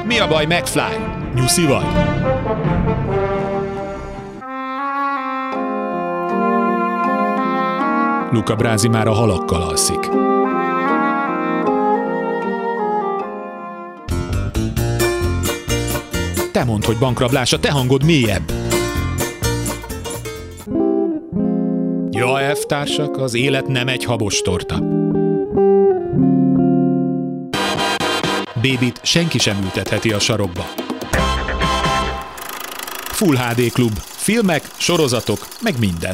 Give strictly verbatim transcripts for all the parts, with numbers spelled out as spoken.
Mi a baj, McFly? Nyuszi vagy? Luca Brasi már a halakkal alszik. Te mondd, hogy bankrablás, a te hangod mélyebb. Ja, elvtársak, az élet nem egy habos torta. Bébit senki sem ültetheti a sarokba. Full há dé Klub. Filmek, sorozatok, meg minden.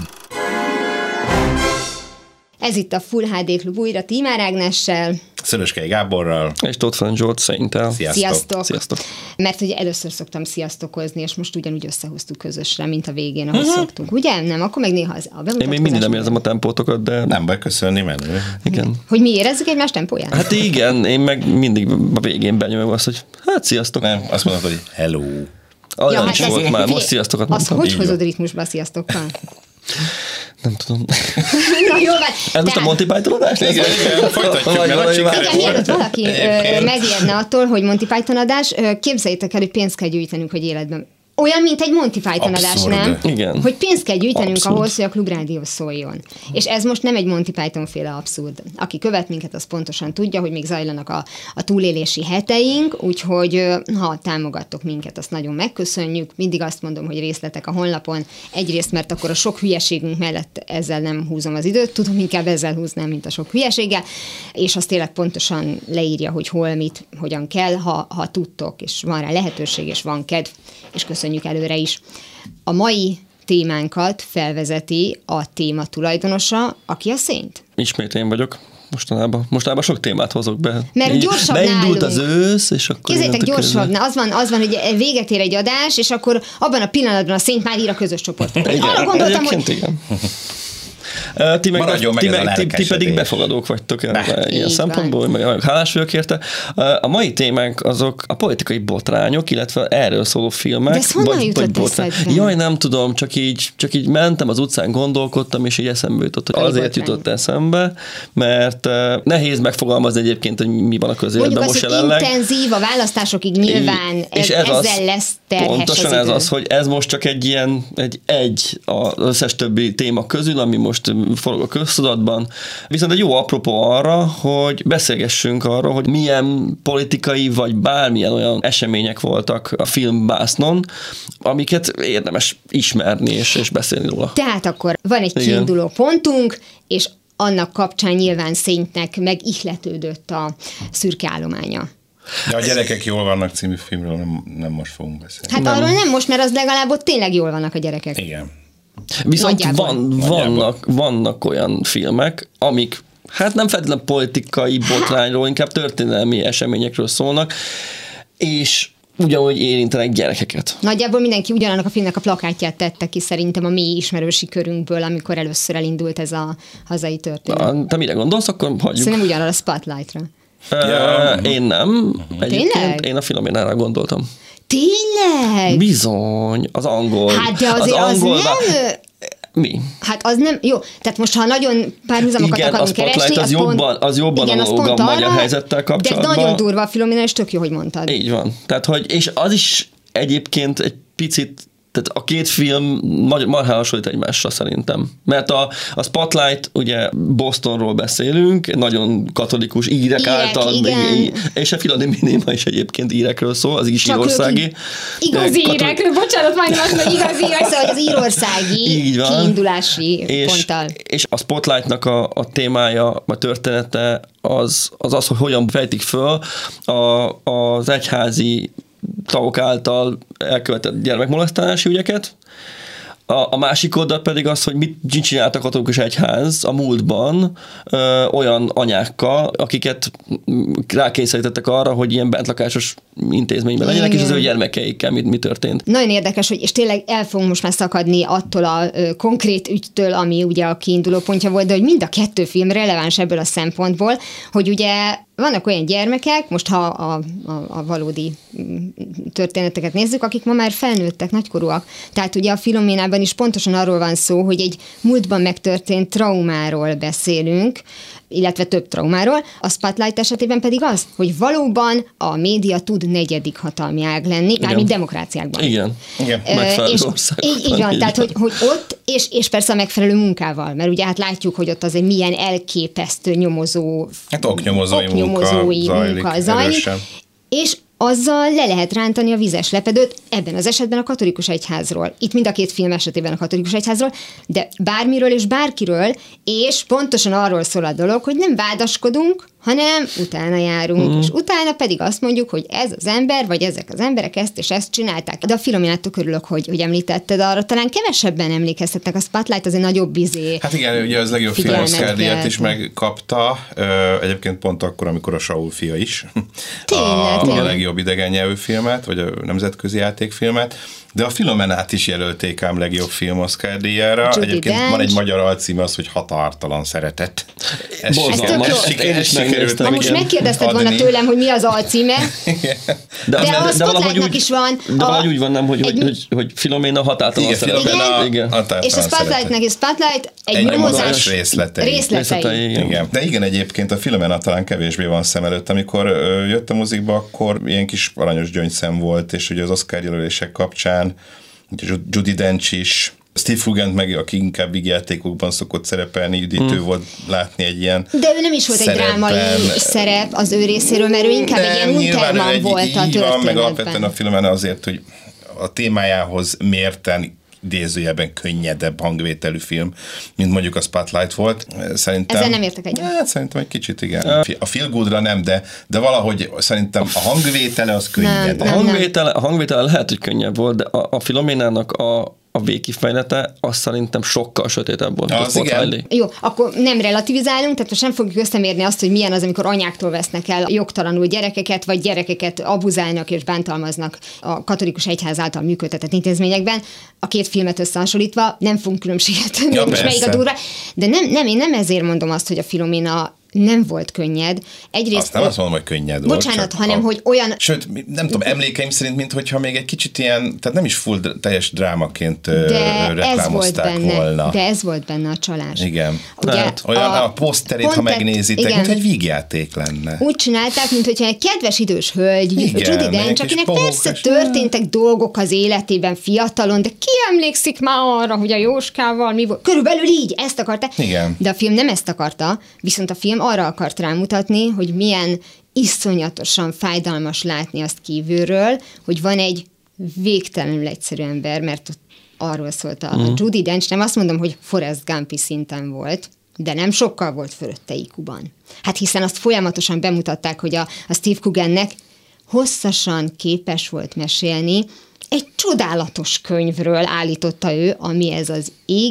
Ez itt a Full há dé Klub újra Tímár Ágnessel, Szöröskei Gáborral. És Tóth Frank Zsolt Szeintel. Sziasztok. Sziasztok. Sziasztok. Mert ugye először szoktam sziasztokozni, és most ugyanúgy összehoztuk közösre, mint a végén, ahogy uh-huh. szoktunk. Ugye? Nem? Akkor meg néha az a bemutatkozás. Én még mindig nem érzem a tempótokat, de... Nem baj, köszönni, menő. Igen. Hogy mi érezzük egymás tempóját? Hát igen, én meg mindig a végén benyomom azt, hogy hát sziasztok. Nem, azt mondod, hogy hello. Olyan ja, is hát volt már, most sziasztokat mondtam. Azt hogy hozod ritmusba a sziasztokkal? Nem tudom. Na jó, van. Ez most a Monty Python-adás? Igen, igen, folytatjuk el. Igen, mielőtt valaki megijedne attól, hogy Monty Python-adás, képzeljétek el, hogy pénzt kell gyűjtenünk, hogy életben. Olyan, mint egy Monty Python-adás, nem? Igen. Hogy pénzt kell gyűjtenünk abszurd. Ahhoz, hogy a Klubrádió szóljon. És ez most nem egy Monty Python-féle abszurd. Aki követ minket, az pontosan tudja, hogy még zajlanak a, a túlélési heteink, úgyhogy ha támogattok minket, azt nagyon megköszönjük. Mindig azt mondom, hogy részletek a honlapon. Egyrészt, mert akkor a sok hülyeségünk mellett ezzel nem húzom az időt, tudom, inkább ezzel húznám, mint a sok hülyeséggel, és azt tényleg pontosan leírja, hogy hol, mit, hogyan kell, ha, ha tudtok, és van rá lehetőség, és van kedv, és köszönjük előre is. A mai témánkat felvezeti a téma tulajdonosa, aki a Szént. Ismét én vagyok. Mostanában, mostanában sok témát hozok be. Mert gyorsabb beindult nálunk. Az ősz, és akkor... Képzeljétek, gyorsabb. Na, az van, az van, hogy véget ér egy adás, és akkor abban a pillanatban a Szént már ír a közös csoportot. Arra gondoltam, hogy... Igen. Ti, meg, ti, meg, ti, ti pedig befogadók vagytok el, ilyen szempontból, meg hálás vagyok érte. A mai témánk azok a politikai botrányok, illetve erről szóló filmek. De ez honnan jutott eszedbe? Jaj, nem tudom, csak így, csak így mentem az utcán, gondolkodtam, és így eszembe jutott, hogy azért botrány. Jutott eszembe, mert nehéz megfogalmazni egyébként, hogy mi van a közéletben most jelenleg. Mondjuk az, hogy intenzív, a választásokig nyilván ez, ez ezzel az, lesz terhes pontosan az ez idő. az, hogy ez most csak egy ilyen, egy, egy az összes többi téma közül, ami most forog a köztudatban. Viszont egy jó apropó arra, hogy beszélgessünk arról, hogy milyen politikai vagy bármilyen olyan események voltak a filmbásznon, amiket érdemes ismerni és, és beszélni róla. Tehát akkor van egy Igen. kiinduló pontunk, és annak kapcsán nyilván Széntnek megihletődött a szürke állománya. De a Gyerekek jól vannak című filmről nem, nem most fogunk beszélni. Hát nem. arról nem most, mert az legalább ott tényleg jól vannak a gyerekek. Igen. Viszont Nagyjából. van, vannak, vannak olyan filmek, amik hát nem feltétlenül politikai botrányról, inkább történelmi eseményekről szólnak, és ugyanúgy érintenek gyerekeket. Nagyjából mindenki ugyanannak a filmnek a plakátját tette ki szerintem a mi ismerősi körünkből, amikor először elindult ez a hazai történet. Na, te mire gondolsz, akkor hagyjuk. Szerintem ugyanarra a Spotlightra. Ja. Én nem. Tényleg? Én a Filoménára gondoltam. Tényleg? Bizony, az angol. Hát de azért az, angol az nem... Mi? Hát az nem, jó, tehát most ha nagyon párhuzamokat igen, akarunk keresni, az, az jobban, pont, az jobban igen, analóg a magyar helyzettel kapcsolatban. De nagyon durva a Filomena, és tök jó, hogy mondtad. Így van. Tehát, hogy, és az is egyébként egy picit, tehát a két film marhán hasonlít egymásra szerintem. Mert a, a Spotlight, ugye Bostonról beszélünk, nagyon katolikus írek, írek által, igen. és a Philoména is egyébként írekről szól, az is írországi. Igazi Katol... írekről, bocsánat, majdnem azt mondom, igazi írek, szóval az írországi kiindulási és, ponttal. És a Spotlightnak a, a témája, a története az, az az, hogy hogyan fejtik föl a, az egyházi tagok által elkövetett gyermekmolesztálási ügyeket. A, a másik oldal pedig az, hogy mit csináltak a katolikus egyház a múltban ö, olyan anyákkal, akiket rákényszerítettek arra, hogy ilyen bentlakásos intézményben legyenek, és az ő gyermekeikkel mi, mi történt. Nagyon érdekes, hogy és tényleg el fogunk most már szakadni attól a ö, konkrét ügytől, ami ugye a kiinduló pontja volt, de hogy mind a kettő film releváns ebből a szempontból, hogy ugye vannak olyan gyermekek, most ha a, a, a valódi történeteket nézzük, akik ma már felnőttek, nagykorúak. Tehát ugye a Filoménában is pontosan arról van szó, hogy egy múltban megtörtént traumáról beszélünk, illetve több traumáról. A Spotlight esetében pedig az, hogy valóban a média tud tud negyedik hatalmi ág lenni, mármint demokráciákban. Igen. Igen. Uh, és így, így van, tehát hogy, hogy ott, és, és persze a megfelelő munkával, mert ugye hát látjuk, hogy ott azért milyen elképesztő nyomozó, hát oknyomozói, oknyomozói munka, munka zajlik, zajlik, és azzal le lehet rántani a vizes lepedőt, ebben az esetben a katolikus egyházról. Itt mind a két film esetében a katolikus egyházról, de bármiről és bárkiről, és pontosan arról szól a dolog, hogy nem vádaskodunk, hanem utána járunk, mm. és utána pedig azt mondjuk, hogy ez az ember, vagy ezek az emberek ezt és ezt csinálták. De a Filoménától örülök, hogy, hogy említetted arra, talán kevesebben emlékeztetnek, a Spotlight azért nagyobb izé. Hát igen, ugye az legjobb film Oscar-díjat is megkapta, egyébként pont akkor, amikor a Saul fia is. Tényleg, a, tényleg. a legjobb idegen nyelvű filmet, vagy a nemzetközi játékfilmet, de a Filomenát is jelölték ám legjobb film Oscar-díjára. Judy Egyébként Dench. van egy magyar alcíme, az, hogy Határtalan szeretet. Ez Borzalmas. sikerült- Ezt én is sikerült Ha most neki megkérdezted volna adni. tőlem, hogy mi az alcíme, de, az- de a Spotlightnak úgy, is van. De a, valahogy úgy van, nem, hogy, egy- hogy, hogy, hogy Filoména határtalan Igen, szeretet. Filomena Igen. határtalan és a Spotlightnak szeretet. is Spotlight egy, Egy nyomozás nyomozás részletei. részletei. Részletei, igen. Igen. De igen, egyébként a Filomena talán kevésbé van szem előtt. Amikor ö, jött a mozikba, akkor ilyen kis aranyos gyöngyszem volt, és ugye az Oscar jelölések kapcsán ugye Judi Dench is, Steve Coogan meg, aki inkább vígjátékokban szokott szerepelni, üdítő mm. volt látni egy ilyen De ő nem is volt egy drámai szerep az ő részéről, mert ő inkább egy ilyen nyilván ő Unterman egy- volt a így van, meg történetben. alapvetően a Filomena azért, hogy a témájához mérten idézőjelben könnyedebb hangvételű film, mint mondjuk a Spotlight volt. Szerintem, Ezzel nem értek egyet. Hát, szerintem egy kicsit igen. A Feel Good-ra nem, de, de valahogy szerintem a hangvétele az könnyebb. A hangvétele, a hangvétele lehet, hogy könnyebb volt, de a, a Filoménának a, a végkifejlete azt szerintem sokkal sötétebb volt. Az igen. Jó, akkor nem relativizálunk, tehát most nem fogjuk összemérni azt, hogy milyen az, amikor anyáktól vesznek el jogtalanul gyerekeket, vagy gyerekeket abuzálnak és bántalmaznak a katolikus egyház által működtetett intézményekben. A két filmet összehasonlítva nem fogunk különbséget tenni, Ja, hogy most melyik a persze. durva. De nem, nem, én nem ezért mondom azt, hogy a Filoména nem volt könnyed. Egyrészt, Azt nem azt mondom, hogy könnyed volt. bocsánat, csak hanem, a, hogy olyan... Sőt, nem tudom, emlékeim szerint, mintha még egy kicsit ilyen, tehát nem is full dr- teljes drámaként ö, De ez volt reklámozták benne, volna. de ez volt benne a csalás. Igen. Ugye, Hát, olyan a, a poszterét, ha pont tett- megnézitek, igen. mint egy vígjáték lenne. Úgy csinálták, mint hogyha egy kedves idős hölgy, Igen, Judi egy Dench, kis akinek pohókás- persze történtek dolgok az életében fiatalon, de ki emlékszik már arra, hogy a Jóskával mi volt? Körülbelül így, ezt akarta. Igen. De a film nem ezt akarta, viszont a film arra akart rámutatni, hogy milyen iszonyatosan fájdalmas látni azt kívülről, hogy van egy végtelenül egyszerű ember, mert ott arról szólt a mm. Judi Dench, nem azt mondom, hogy Forrest Gumpi szinten volt, de nem sokkal volt fölötte í kú-ban. Hát hiszen azt folyamatosan bemutatták, hogy a, a Steve Coogannek hosszasan képes volt mesélni, egy csodálatos könyvről állította ő, ami ez az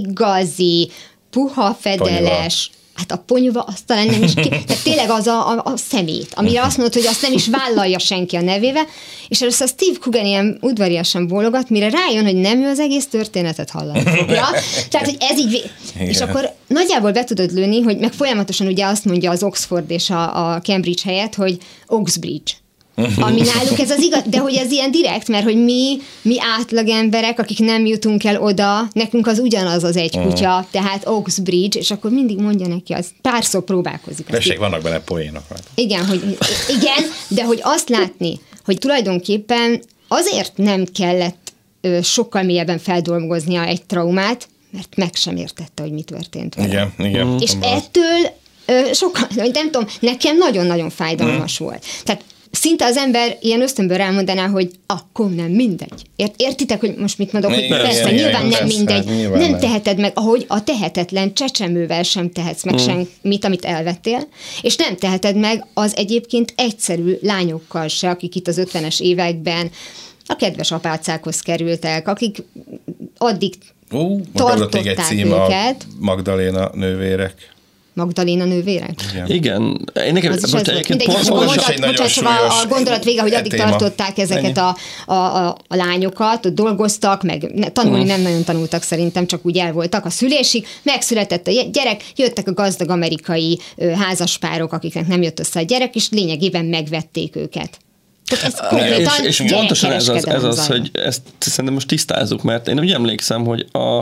igazi, puha fedeles, hát a ponyva azt talán nem is ki, tehát tényleg az a, a, a szemét, amire azt mondod, hogy azt nem is vállalja senki a nevével, és először a Steve Coogan ilyen udvariasan bólogat, mire rájön, hogy nem ő az egész történetet hallani fogja. Tehát, hogy ez így, vé- és akkor nagyjából be tudod lőni, hogy meg folyamatosan ugye azt mondja az Oxford és a, a Cambridge helyett, hogy Oxbridge. Ami náluk ez az igaz, de hogy ez ilyen direkt, mert hogy mi, mi átlag emberek, akik nem jutunk el oda, nekünk az ugyanaz az egy kutya, tehát Oxbridge, és akkor mindig mondja neki, az párszor próbálkozik. Tessék, vannak benne poénok. Igen, hogy, igen, de hogy azt látni, hogy tulajdonképpen azért nem kellett ö, sokkal mélyebben feldolgoznia egy traumát, mert meg sem értette, hogy mi történt vele. Igen, igen. És ettől ö, sokkal, nem tudom, nekem nagyon-nagyon fájdalmas mm. volt. Tehát szinte az ember ilyen ösztönből elmondaná, hogy akkor nem mindegy. Ért, értitek, hogy most mit mondok? Hogy Igen, persze, igen, nyilván igen, nem persze, mindegy. nyilván nem nem. teheted meg, ahogy a tehetetlen csecsemővel sem tehetsz meg mm. semmit, amit elvettél, és nem teheted meg az egyébként egyszerű lányokkal se, akik itt az ötvenes években a kedves apácákhoz kerültek, akik addig Ó, tartották még egy tartották cím őket. a Magdaléna nővérek. Magdaléna nővérek? Igen. Igen. Én nekem Az is most ez volt. egyébként Mindegy, pont, csak a az is mondat, egy nagyon bocsánat, csak a, a súlyos gondolat vége, hogy addig téma. tartották ezeket a, a, a, a lányokat, ott dolgoztak, meg ne, tanulni Mm. nem nagyon tanultak szerintem, csak úgy el voltak a szülésig, megszületett a gyerek, jöttek a gazdag amerikai ö, házaspárok, akiknek nem jött össze a gyerek, és lényegében megvették őket. Tehát ez konkrétan és, és pontosan ez az, ez gyerekkereskedelem az zajlott. hogy ezt szerintem most tisztázzuk, mert én úgy emlékszem, hogy a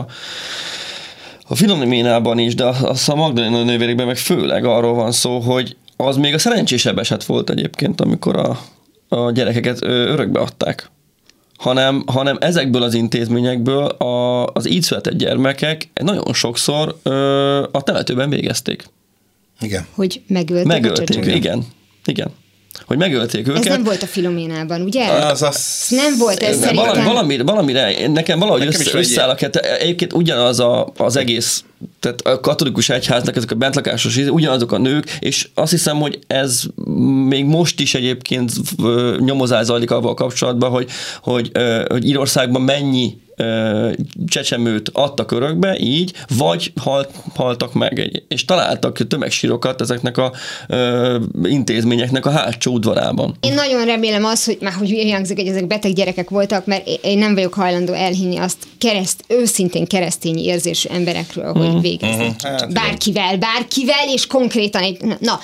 a Filoménában is, de a, a Magdaléna nővérekben meg főleg arról van szó, hogy az még a szerencsésebb eset volt egyébként, amikor a, a gyerekeket örökbe adták, hanem, hanem ezekből az intézményekből a, az így született gyermekek nagyon sokszor ö, a temetőben végezték. Igen. Hogy megölték, megölték igen. Igen. Hogy megölték őket. Ez nem volt a Filoménában, ugye? Az, az, ez nem volt, ez valami, szerintem... valamire, valamire, nekem valahogy nekem össze, összeáll a kettő. Egyébként ugyanaz a, az egész, tehát a katolikus egyháznak ezek a bentlakásos, ugyanazok a nők, és azt hiszem, hogy ez még most is egyébként nyomozás zajlik avval kapcsolatban, hogy, hogy, hogy Írországban mennyi csecsemőt adtak örökbe, így, vagy halt, haltak meg, és találtak tömegsírokat ezeknek a ö, intézményeknek a hátsó udvarában. Én nagyon remélem azt, hogy már hogy úgy hangzik, hogy ezek beteg gyerekek voltak, mert én nem vagyok hajlandó elhinni azt kereszt, őszintén keresztény érzésű emberekről, hogy mm. végezni. Mm-hmm. Hát, bárkivel, bárkivel, és konkrétan egy... Na.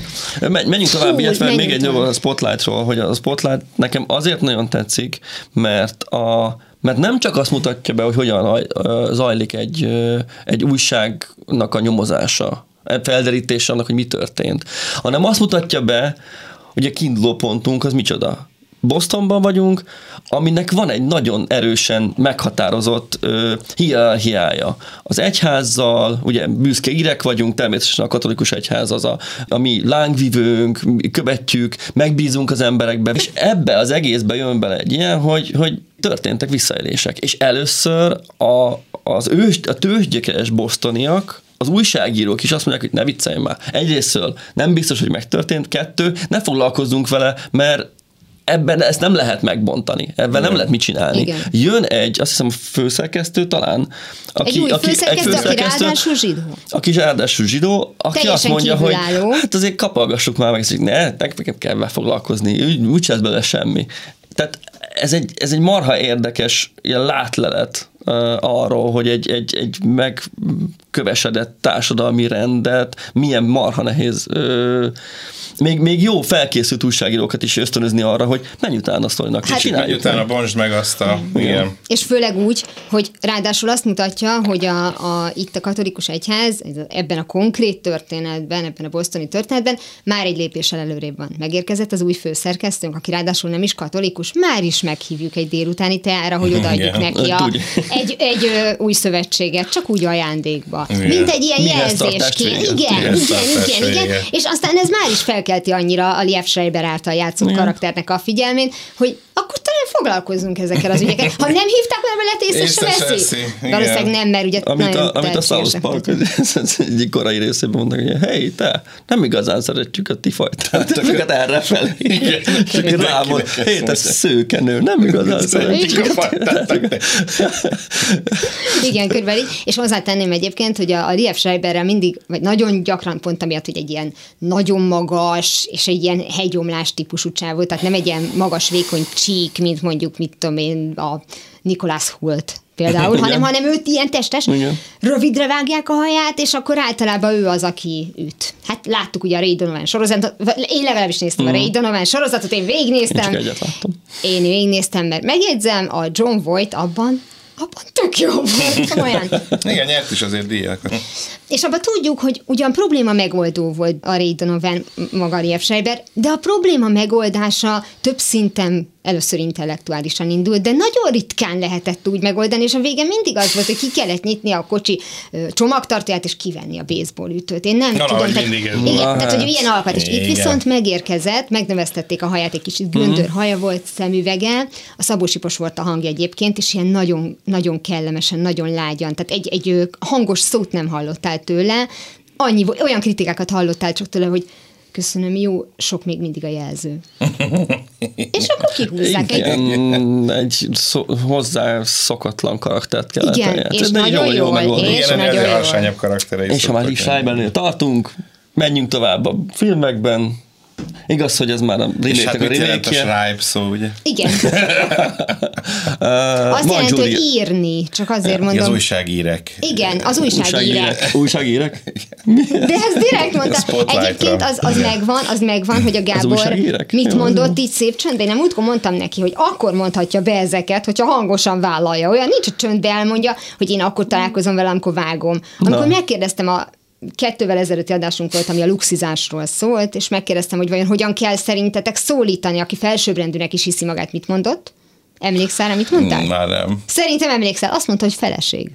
Menjünk tovább, Hú, illetve még egy nő a Spotlightról, hogy a Spotlight nekem azért nagyon tetszik, mert a Mert nem csak azt mutatja be, hogy hogyan zajlik egy, egy újságnak a nyomozása, felderítése annak, hogy mi történt, hanem azt mutatja be, hogy a kiinduló pontunk az micsoda. Bostonban vagyunk, aminek van egy nagyon erősen meghatározott uh, hierarchiája. Az egyházzal, ugye büszke írek vagyunk, természetesen a katolikus egyház az a, a mi lángvivőnk, mi követjük, megbízunk az emberekbe, és ebbe az egészbe jön bele egy ilyen, hogy, hogy történtek visszaélések. És először a, az ős, a tőzsgyökeres bostoniak, az újságírók is azt mondják, hogy ne viccelj már. Egyrésztől nem biztos, hogy megtörtént, kettő, ne foglalkozzunk vele, mert ebben ezt nem lehet megbontani, ebben Igen. nem lehet mit csinálni. Igen. Jön egy, azt hiszem a főszerkesztő talán, aki, egy új aki, főszerkesztő, egy főszerkesztő, aki ráadásul zsidó. Aki ráadásul zsidó, aki Teljesen azt mondja, kívülálló. hogy hát azért kapalgassuk már meg, hogy ne, nekem kell foglalkozni, úgy, úgy lesz bele semmi. Tehát ez egy, ez egy marha érdekes ilyen látlelet uh, arról, hogy egy, egy, egy megkövesedett társadalmi rendet milyen marha nehéz uh, Még, még jó felkészült újságírókat is ösztönözni arra, hogy menj utána a sztorinak, hát, és csináljuk. Utána bontsd meg azt a... Igen. Igen. És főleg úgy, hogy ráadásul azt mutatja, hogy a, a, itt a katolikus egyház ebben a konkrét történetben, ebben a bostoni történetben már egy lépéssel előrébb van. Megérkezett az új főszerkesztőnk, aki ráadásul nem is katolikus, már is meghívjuk egy délutáni teára, hogy odaadjuk Igen. neki a, egy, egy ö, új szövetséget, csak úgy ajándékba. Igen. Mint egy ilyen jelzésként. Igen, igen, igen, igen, igen. És aztán ez már is fel kelti annyira a Liev Schreiber által játszott Igen. karakternek a figyelmét, hogy akkor talán foglalkozzunk ezekkel az ügyekkel. Ha nem hívták már vele, észre se veszi. Valószínűleg nem, mert ugye amit a, amit a South Park egyik korai részében mondnak, hogy hey, te, nem igazán szeretjük a ti fajtát. Őket errefelé. És rámond, hey, te szőkenő, nem igazán szeretjük a fajtát. Igen, körülbelül. És hozzátenném egyébként, hogy a, a Liev Schreiberrel mindig, vagy nagyon gyakran pont amiatt, hogy egy ilyen nagyon magas, és egy ilyen hegyomlás típusú csávó, tehát nem egy ilyen magas, vékony csík, mint mondjuk, mit tudom én, a Nicholas Hoult például, hanem, hanem őt ilyen testes, Igen. rövidre vágják a haját, és akkor általában ő az, aki üt. Hát láttuk ugye a Ray Donovan sorozatot, én legalábbis néztem uh-huh. a Ray Donovan sorozatot, én végignéztem. Én csak Én végignéztem, mert megjegyzem, a John Voight abban, abban tök jó volt, olyan. Igen, nyert is azért díjakat. És abban tudjuk, hogy ugyan probléma megoldó volt a Ray Donovan, maga Liev Schreiber, de a probléma megoldása több szinten először intellektuálisan indult, de nagyon ritkán lehetett úgy megoldani, és a vége mindig az volt, hogy ki kellett nyitni a kocsi csomagtartóját, és kivenni a baseball ütőt. Én nem Na, tudom. Tehát, igen, tehát, hogy ilyen alkat, és itt viszont megérkezett, megneveztették a haját, egy kicsit göndör haja volt, szemüvege, a Szabó Sipos volt a hangja egyébként, és ilyen nagyon, nagyon kellemesen, nagyon lágyan, tehát egy, egy hangos szót nem hallottál tőle, annyi, olyan kritikákat hallottál csak tőle, hogy köszönöm, jó, sok még mindig a jelző. És akkor kihúzzák egy... egy szó, hozzá szokatlan karaktert kellett. Igen, elját. és de nagyon jól, jól és Igen, nagyon jól. Harsányabb karakterei. És ha már Liev Schreibernél tartunk, menjünk tovább a filmekben. Igaz, hogy ez már a remake-nek hát a remake-je. Schreib szó, ugye? Igen. Azt jelenti, hogy írni, csak azért mondom. Az újságírek. Igen, az újságírek. Újságírek? De ez direkt mondta. Egyébként az, az megvan, az megvan, hogy a Gábor mit mondott így szép csöndben. Én nem útkor mondtam neki, hogy akkor mondhatja be ezeket, hogyha hangosan vállalja. Olyan nincs, a csöndbe elmondja, hogy én akkor találkozom vele, amikor vágom. Amikor Na. megkérdeztem a kettővel ezelőtti adásunk volt, ami a luxizásról szólt, és megkérdeztem, hogy vajon hogyan kell szerintetek szólítani, aki felsőbbrendűnek is hiszi magát, mit mondott? Emlékszel rá, mit mondtál? Már nem. Szerintem emlékszel, azt mondta, hogy feleség.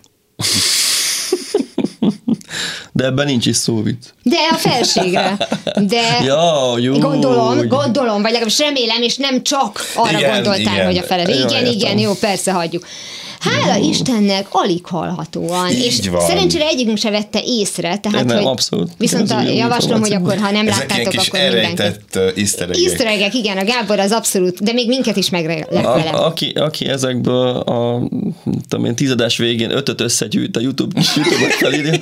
De ebben nincs is szóvic. De a felségre. De ja, jó, gondolom, úgy. gondolom, vagy legalábbis remélem, és nem csak arra Igen, gondoltál, igen. hogy a feleség. Ja, Igen, értem. igen, jó, persze, hagyjuk. Hála Istennek alig hallhatóan, Így és van. szerencsére egyikünk se vette észre, tehát, Nem, hogy abszolút. viszont a, Ez jó javaslom, hogy információ. akkor, ha nem Ezek ilyen láttátok, kis akkor mindenki. elrejtett uh, easter egg-ek. Easter egg-ek, igen, a Gábor az abszolút, de még minket is meglep vele. A, aki, aki ezekből a tudom én, tizedás végén ötöt összegyűjt a YouTube, YouTube-ot felírja,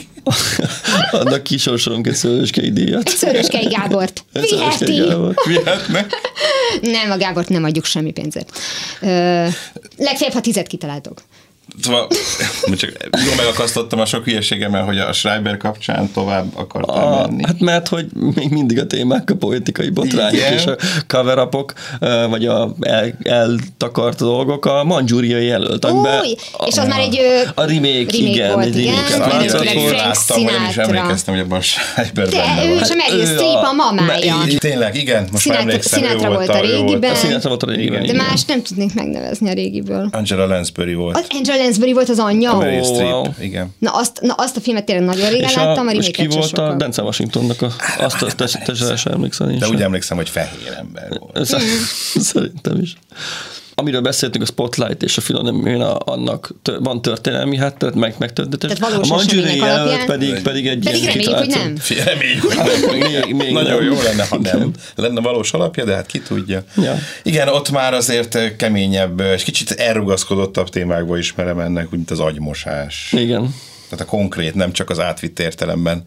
annak kisorsolunk egy Szőlőskei díjat. Szőlőskei Gábort. Egy Szőlőskei Viheti. Gábort. Vihetne? Nem, a Gábort nem adjuk semmi pénzért. Ö, legfeljebb, ha tizet kitaláltok. Szóval, csak jól megakasztottam a sok hülyeségemmel, hogy a Schreiber kapcsán tovább akartam A, menni. hát mert, hogy még mindig a témák, a politikai botrányok Igen. és a cover-upok, vagy a el, eltakart dolgok, a Mandzsúriai jelölt, amiben Új, és az a, már egy ö, a remake, remake igen, volt, egy igen. remake-et Annyira látszott tényleg volna. Frank láttam, hogy én is Sinatra. emlékeztem, hogy abban a Schreiber De benne ő volt. és a Meryl Ő Streep a a- mamája. Így, tényleg, igen, most már Sinatra- emlékszem, ő Sinatra volt volt a ő volt régiben. A Sinatra volt a régiben. De igen. más nem tudnék megnevezni a régiből. Angela Lansbury volt. Az Angela Lansbury volt az anyja. A Meryl Ó, Streep, wow. igen. Na azt, na azt a filmet tényleg nagyon régen És, láttam, a a, és ki remake-et sem volt a sokkal. Denzel Washingtonnak a, azt a te, te, te sem emlékszel én De sem. úgy emlékszem, hogy fehér ember volt. Ez- Szerintem is. Amiről beszéltünk, a Spotlight és a film, annak tö- van történelmi háttér, meg megtörténetes. Tehát valós A Mandzsúriai események jelölt alapján? pedig, pedig egy Pedig ilyen reméljük, hogy kitalált- nem. Fé, Reméljük, hogy nem. Még- még Nagyon nem. jó lenne, ha nem. Igen. Lenne valós alapja, de hát ki tudja. Ja. Igen, ott már azért keményebb, és kicsit elrugaszkodottabb témákba ismerem ennek, úgy, mint az agymosás. Igen. Tehát a konkrét, nem csak az átvitt értelemben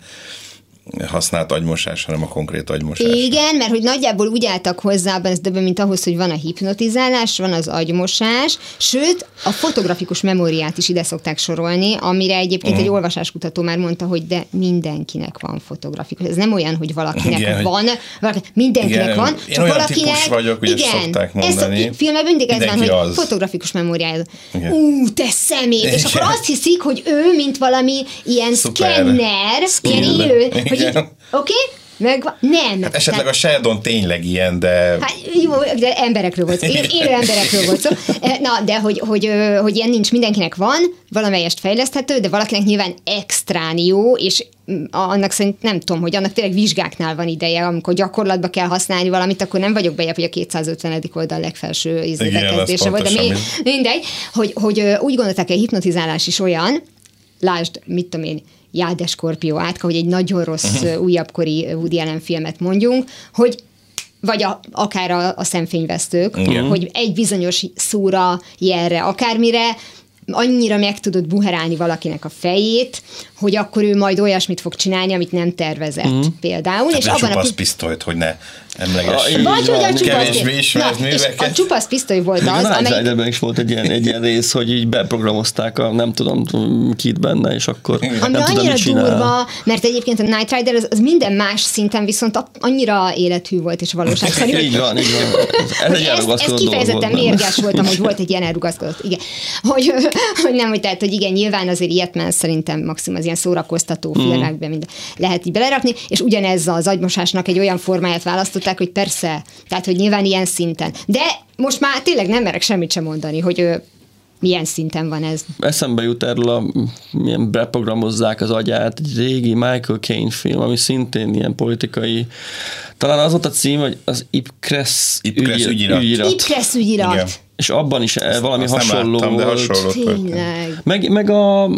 használt agymosás, hanem a konkrét agymosás. Igen, mert hogy nagyjából úgy álltak hozzá abban ez többen, mint ahhoz, hogy van a hipnotizálás, van az agymosás, sőt, a fotografikus memóriát is ide szokták sorolni, amire egyébként uh-huh. egy olvasáskutató már mondta, hogy de mindenkinek van fotografikus. Ez nem olyan, hogy valakinek Igen, van, valaki, mindenkinek igen, van, én csak olyan valakinek... típus vagyok, ugye igen, szokták mondani. Ez a filmben mindig ez van, Mindenki hogy az. fotografikus memóriája. Igen. Ú, te szemét! És Igen. akkor azt hiszik, hogy ő, mint valami ilyen Szuper. szkenner, Skill. ilyen élő, hogy Igen. így, oké? Meg nem. Hát esetleg Tehát- a Sheldon tényleg ilyen, de... Hát jó, de emberekről volt szó, élő, élő emberekről volt szó. Na, de hogy, hogy, hogy ilyen nincs, mindenkinek van, valamelyest fejleszthető, de valakinek nyilván extrán jó, és annak szerint nem tudom, hogy annak tényleg vizsgáknál van ideje, amikor gyakorlatba kell használni valamit, akkor nem vagyok bejebb, hogy a kétszázötvenedik oldal legfelső Igen, bekezdése az volt, de még pontosan mindegy, hogy, hogy úgy gondolták, hogy a hipnotizálás is olyan, lásd, mit tudom én, Jáde Skorpió átka, hogy egy nagyon rossz uh-huh. újabbkori Woody Allen filmet mondjunk, hogy vagy a, akár a, a szemfényvesztők, Igen. hogy egy bizonyos szóra, jelre, akármire annyira meg tudod buherálni valakinek a fejét, hogy akkor ő majd olyasmit fog csinálni, amit nem tervezett uh-huh. például. Hát és ne abban csupasz a pisztolyt, hogy ne emlegessük. Így vagy, hogy a van. csupasz Kevésbé ismert Na, és műveket. a csupasz pisztoly volt Még az, a Night amely... Riderben is volt egy ilyen, egy ilyen rész, hogy így beprogramozták a nem tudom kit benne, és akkor Ami nem tudom, annyira mit csinál. durva, mert egyébként a Knight Rider az, az minden más szinten viszont a- annyira élethű volt és valóságszerű. Így van, így van. Ez egy Ez, ez elrugaszkodó dolog kifejezetten volt, nem? mérges voltam, hogy volt egy ilyen elrugaszkodott. Igen. Hogy, hogy nem, hogy tehát, hogy igen, nyilván azért ilyet már szerintem maximum az ilyen szórakoztató filmekben mind lehet így belerakni, és ugyanez az agymosásnak egy olyan formáját választották, hogy persze, tehát, hogy nyilván ilyen szinten. De most már tényleg nem merek semmit sem mondani, hogy ő, milyen szinten van ez. Eszembe jut erről a, milyen beprogramozzák az agyát, egy régi Michael Caine film, ami szintén ilyen politikai, talán az volt a cím, hogy az Ipcress, Ipcress ügyi- ügyirat. ügyirat. Ipcress ügyirat. Igen. És abban is valami Azt nem hasonló láttam, de volt. hasonló történt. Tényleg. Meg, meg a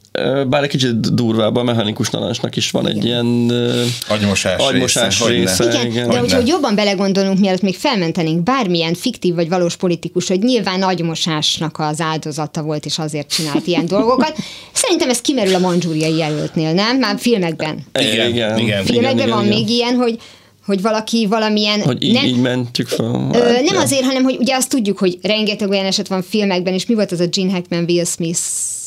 bár egy kicsit durvább, a Mechanikus Narancsnak is van egy ilyen Agymosás agymosás része, része. hogyne. Igen, igen. de Hogyne. hogyha jobban belegondolunk, mielőtt még felmentenénk bármilyen fiktív vagy valós politikus, hogy nyilván agymosásnak az áldozata volt, és azért csinált ilyen dolgokat. Szerintem ez kimerül a Mandzsúriai jelöltnél, nem? Már filmekben. Igen, igen. Filmekben igen, van igen. még ilyen, hogy hogy valaki valamilyen... Hogy így, nem, így mentjük fel. Ö, Hát, nem ja. azért, hanem hogy ugye azt tudjuk, hogy rengeteg olyan eset van filmekben, és mi volt az a Gene Hackman, Will Smith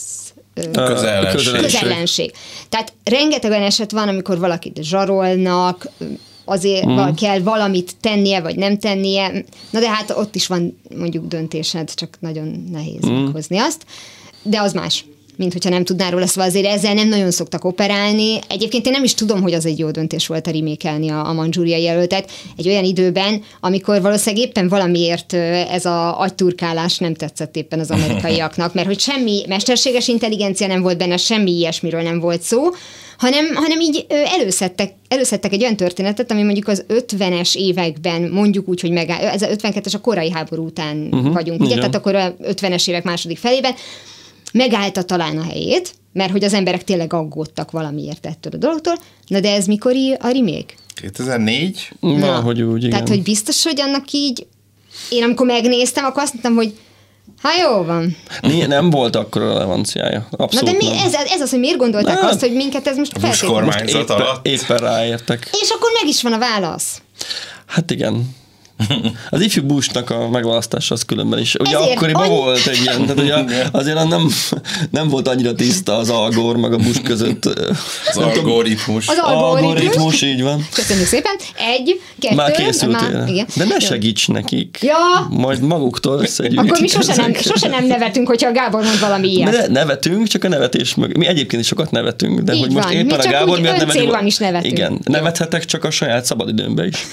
ö, Közellenség. Közellenség. közellenség. Tehát rengeteg olyan eset van, amikor valakit zsarolnak, azért mm. kell valamit tennie, vagy nem tennie. Na de hát ott is van mondjuk döntésed, csak nagyon nehéz mm. meghozni azt. De az más. mint hogyha nem tudná róla, szóval azért ezzel nem nagyon szoktak operálni. Egyébként én nem is tudom, hogy az egy jó döntés volt a remékelni a, a Mandzsúria jelöltet egy olyan időben, amikor valószínűleg éppen valamiért ez a agyturkálás nem tetszett éppen az amerikaiaknak, mert hogy semmi mesterséges intelligencia nem volt benne, semmi ilyesmiről nem volt szó, hanem, hanem így előszedtek, előszedtek egy olyan történetet, ami mondjuk az ötvenes években, mondjuk úgy, hogy megáll, ez az ötvenkettes a korai háború után uh-huh, vagyunk, ugye? Tehát akkor a ötvenes évek második felében megállta talán a helyét, mert hogy az emberek tényleg aggódtak valamiért ettől a dologtól. Na de ez mikor a remake? kétezer-négy? Valahogy úgy, igen. Tehát, hogy biztos, hogy annak így, én amikor megnéztem, akkor azt mondtam, hogy hát jó van. Nem volt akkor a relevanciája. Abszolút. Na de mi, ez, ez az, hogy miért gondolták nem. azt, hogy minket ez most feltétlenül... Bush kormányzat alatt. Éppen ráértek. És akkor meg is van a válasz. Hát igen. Az ifjú Bushnak a megválasztása az különben is. Ugye Ezért akkoriban annyi... volt egy ilyen, tehát ugye azért nem, nem volt annyira tiszta az Al Gore meg a Bush között. Az algoritmus. Az algoritmus. algoritmus, így van. Köszönjük szépen. Egy, kettő. Már készültél. Már, igen. De ne segíts nekik. Ja. Majd maguktól összegyűjtik. Akkor mi sose nem, sose nem nevetünk, hogyha a Gábor mond valami ilyet. De nevetünk, csak a nevetés mögött. Mi egyébként is sokat nevetünk, de így hogy most van. éppen mi a Gábor miatt nevetünk. is nevetünk. Igen, nevethetek csak a saját szabadidőmbe is.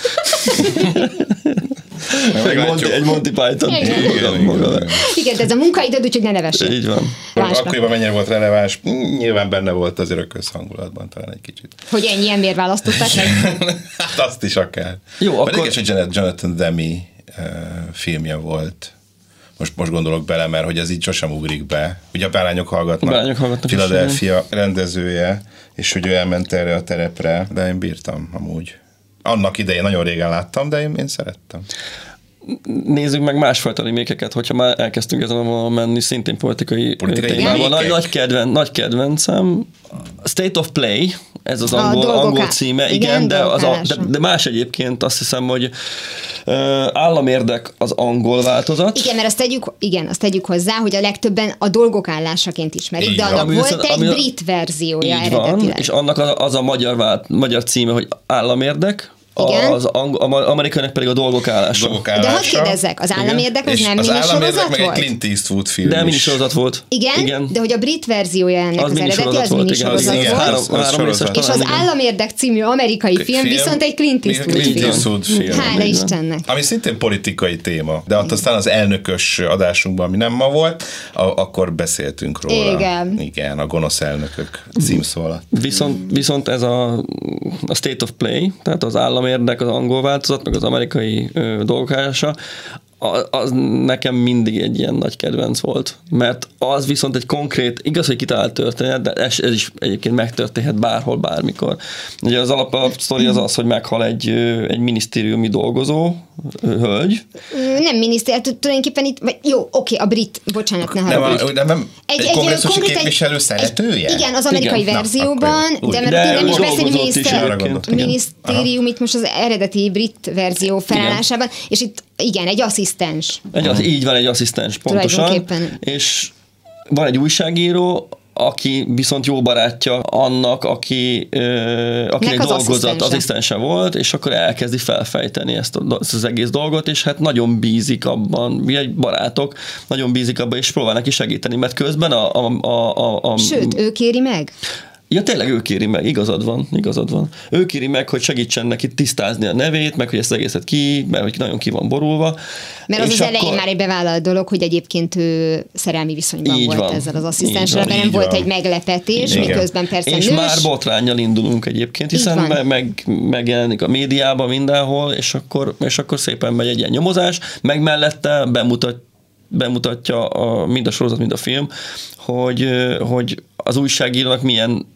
Egy Monty, egy Monty Python. Igen. Igen, igen. Igen, de ez a munkaidőd, úgyhogy ne nevessél. Így van. Akkoriban mennyire volt releváns? Nyilván benne volt azért a közhangulatban talán egy kicsit. Hogy ennyi ember választották meg? Hát azt is akár. Jó, Pedig akkor... is, hogy Jonathan Demme uh, filmje volt. Most, most gondolok bele, mert hogy ez így sosem ugrik be. Ugye a Bálányok hallgatnak. Bálányok hallgatnak. Philadelphia rendezője, és hogy ő elment erre a terepre, de én bírtam amúgy. Annak idején nagyon régen láttam, de én, én szerettem. Nézzük meg másfajta remékeket, hogyha már elkezdtünk ezen a menni, szintén politikai, politikai témában. Nagy, nagy, kedven, nagy kedvencem. State of Play, ez az angol, angol címe, igen, igen de, az a, de, de más egyébként azt hiszem, hogy uh, államérdek az angol változat. Igen, mert azt tegyük, igen, azt tegyük hozzá, hogy a legtöbben a dolgok állásaként ismerik, így de annak volt viszont, egy brit verziója így eredetileg. Van, és annak az, az a magyar, vált, magyar címe, hogy államérdek, igen. Az amerikaiak pedig a dolgok állása. Dolgok állása. De hadd kérdezzek, az államérdek az nem minisorozat volt? meg egy Clint Eastwood film de minisorozat volt. Igen, igen, de hogy a brit verziója ennek az, az eredeti, az volt, minisorozat igen. volt. Három, három részes, és az államérdek című amerikai film, film viszont egy Clint Eastwood Clint film. Eastwood film. Hála Istennek. Ami szintén politikai téma, de ott aztán az elnökös adásunkban, ami nem ma volt, a, akkor beszéltünk róla. Igen. Igen, a gonosz elnökök címszó alatt. Viszont, viszont ez a, a State of Play, tehát az államérdek, az angol változat, meg az amerikai ö, dolgokása, az nekem mindig egy ilyen nagy kedvenc volt, mert az viszont egy konkrét, igaz, hogy kitalált történet, de ez, ez is egyébként megtörténhet bárhol, bármikor. Ugye az alap a sztori az az, hogy meghal egy, egy minisztériumi dolgozó, hölgy. Nem miniszter, tulajdonképpen itt, vagy jó, oké, a brit, bocsánat, ne haragudj. Nem, nem, egy, egy kongresszusi képviselő egy, szeretője? Igen, az amerikai igen. verzióban, Na, de mert de nem is beszélni miniszter, minisztériumit most az eredeti brit verzió felállásában, és itt igen, egy asszisztens. Egy, az, így van, egy asszisztens, pontosan. És van egy újságíró, aki viszont jó barátja annak, aki, ö, aki egy dolgozat, asszisztense volt, és akkor elkezdi felfejteni ezt, a, ezt az egész dolgot, és hát nagyon bízik abban, mi egy barátok, nagyon bízik abban, és próbál neki segíteni, mert közben a... a, a, a, a Sőt, ő kéri meg? Ja, tényleg ő kéri meg, igazad van, igazad van. Ő kéri meg, hogy segítsen neki tisztázni a nevét, meg hogy ezt egészet ki, mert hogy nagyon ki van borulva. Mert az az akkor... elején már egy bevállalt dolog, hogy egyébként ő szerelmi viszonyban így volt van, ezzel az asszisztenssel, de nem volt egy meglepetés, igen. miközben persze és nős. már botránnyal indulunk egyébként, hiszen me- meg, megjelenik a médiában mindenhol, és akkor, és akkor szépen megy egy ilyen nyomozás, meg mellette bemutat, bemutatja a, mind a sorozat, mind a film, hogy, hogy az újságírónak milyen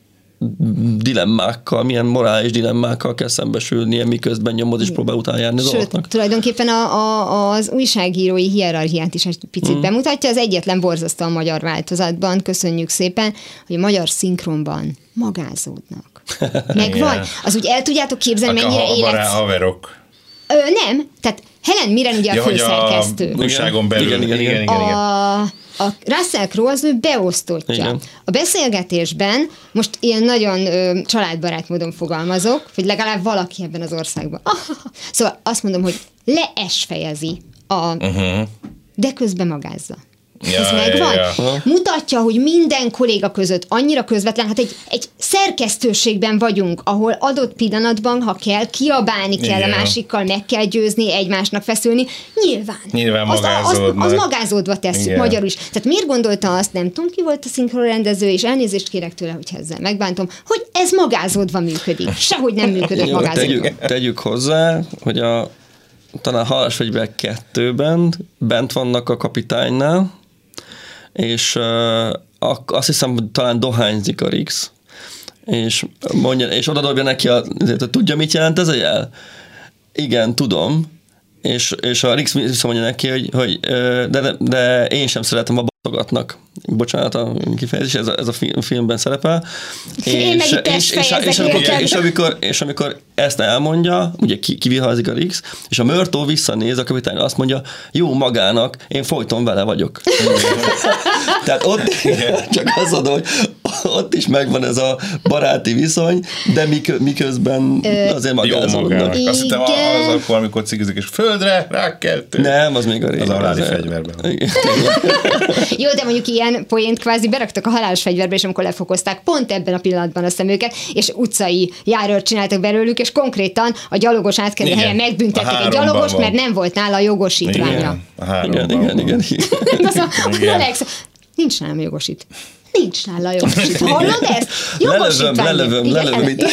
dilemmákkal, milyen morális dilemmákkal kell szembesülnie, miközben nyomoz és próbál utána járni az Sőt, tulajdonképpen a, a, az újságírói hierarchiát is egy picit mm. bemutatja. Az egyetlen borzasztó a magyar változatban, köszönjük szépen, hogy a magyar szinkronban magázódnak. Megvan. Az úgy el tudjátok képzelni, a, mennyire a, a élet... haverok. Ö, nem, tehát Helen Mirren ugye ja, a főszerkesztő. A újságon belül. Igen, igen, igen. igen, igen. A, a Russell Crowe az ő beosztottja. Igen. A beszélgetésben most ilyen nagyon ö, családbarát módon fogalmazok, hogy legalább valaki ebben az országban. Ah, szóval azt mondom, hogy leesfejezi a... Uh-huh. De közben magázza. Ja, ez megvan. ja, ja. Mutatja, hogy minden kolléga között annyira közvetlen, hát egy, egy szerkesztőségben vagyunk, ahol adott pillanatban, ha kell, kiabálni kell Igen. a másikkal, meg kell győzni, egymásnak feszülni, nyilván. Nyilván az, az, magázódnak. az magázódva tesszük, Igen. magyarul is. Tehát miért gondolta azt, nem tudom ki volt a szinkronrendező, és elnézést kérek tőle, hogy ezzel megbántom, hogy ez magázódva működik. Sehogy nem működött Jó, magázódva. tegyük, tegyük hozzá, hogy a talán Halászfegyver kettőben bent vannak a kapitánynál, és uh, azt hiszem, hogy talán dohányzik a Rix, és, mondja, és oda dobja neki, a, hogy tudja, mit jelent ez a jel? Igen, tudom. És, és a Rix visszamondja neki, hogy, hogy de, de én sem szeretem a baszogatnak. Bocsánat a kifejezés, ez a, ez a filmben szerepel. Én és, meg és, és, és, amikor, és, amikor, és amikor ezt elmondja, ugye kivihazik a Rix, és a Murtaugh visszanéz a kapitány, azt mondja, jó magának, én folyton vele vagyok. Tehát ott csak az oda, hogy ott is megvan ez a baráti viszony, de miközben azért magázódnak. Azt hittem az akkor, amikor cigizik, és földre rákeltő. Nem, az még a régen. Az a haláli fegyverben. Jó, de mondjuk ilyen poént kvázi beraktak a halálos fegyverbe, és amikor lefokozták pont ebben a pillanatban a szemüket, és utcai járőrt csináltak belőlük, és konkrétan a gyalogos átkelő helyen megbüntettek egy gyalogos, van. Mert nem volt nála a jogosítványa. Igen, a igen, igen, igen, igen. Az a, igen. Alex, nincs nálam jogosít. Nincs nála jogosít. Hallod ezt? Lelövöm, lelövöm, lelövöm itt.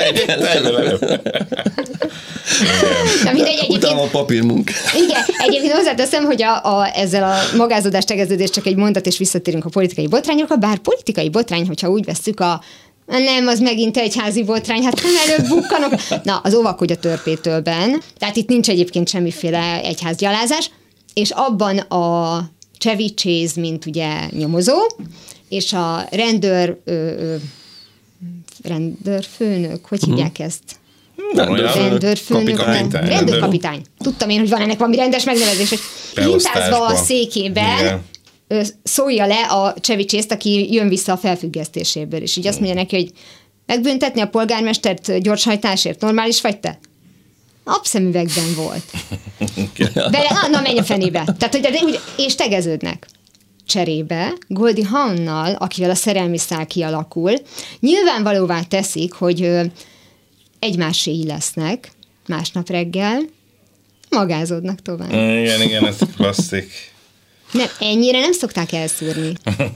Utána a papírmunk. Igen, egyébként hozzáteszem, hogy a, a, ezzel a magázódás, tegeződés csak egy mondat, és visszatérünk a politikai botrányokra, bár politikai botrány, hogyha úgy vesszük a nem, az megint egy házi botrány, hát nem előbb bukkanok. Na, az óvakodj a törpétőlben, tehát itt nincs egyébként semmiféle egyházgyalázás, és abban a Chevy Chase, mint ugye nyomozó, és a rendőr, ö, ö, rendőrfőnök, hogy hívják ezt? Rendőrfőnök, kapitány. Rendőrkapitány. Tudtam én, hogy van ennek valami rendes megnevezés, hogy hintázva a székében igen. szólja le a Chevy Chase-t, aki jön vissza a felfüggesztéséből, és így azt mondja neki, hogy megbüntetni a polgármestert gyorshajtásért, normális vagy te? Napszemüvegben volt. Bele, na, na menj a fenébe. Tehát, hogy, de, úgy, és tegeződnek. Cserébe Goldie Hawnnal, akivel a szerelmi szál kialakul, nyilvánvalóvá teszik, hogy egymáséi lesznek másnap reggel, magázódnak tovább. Igen, igen, ez klasszik. Nem, ennyire nem szokták elszúrni.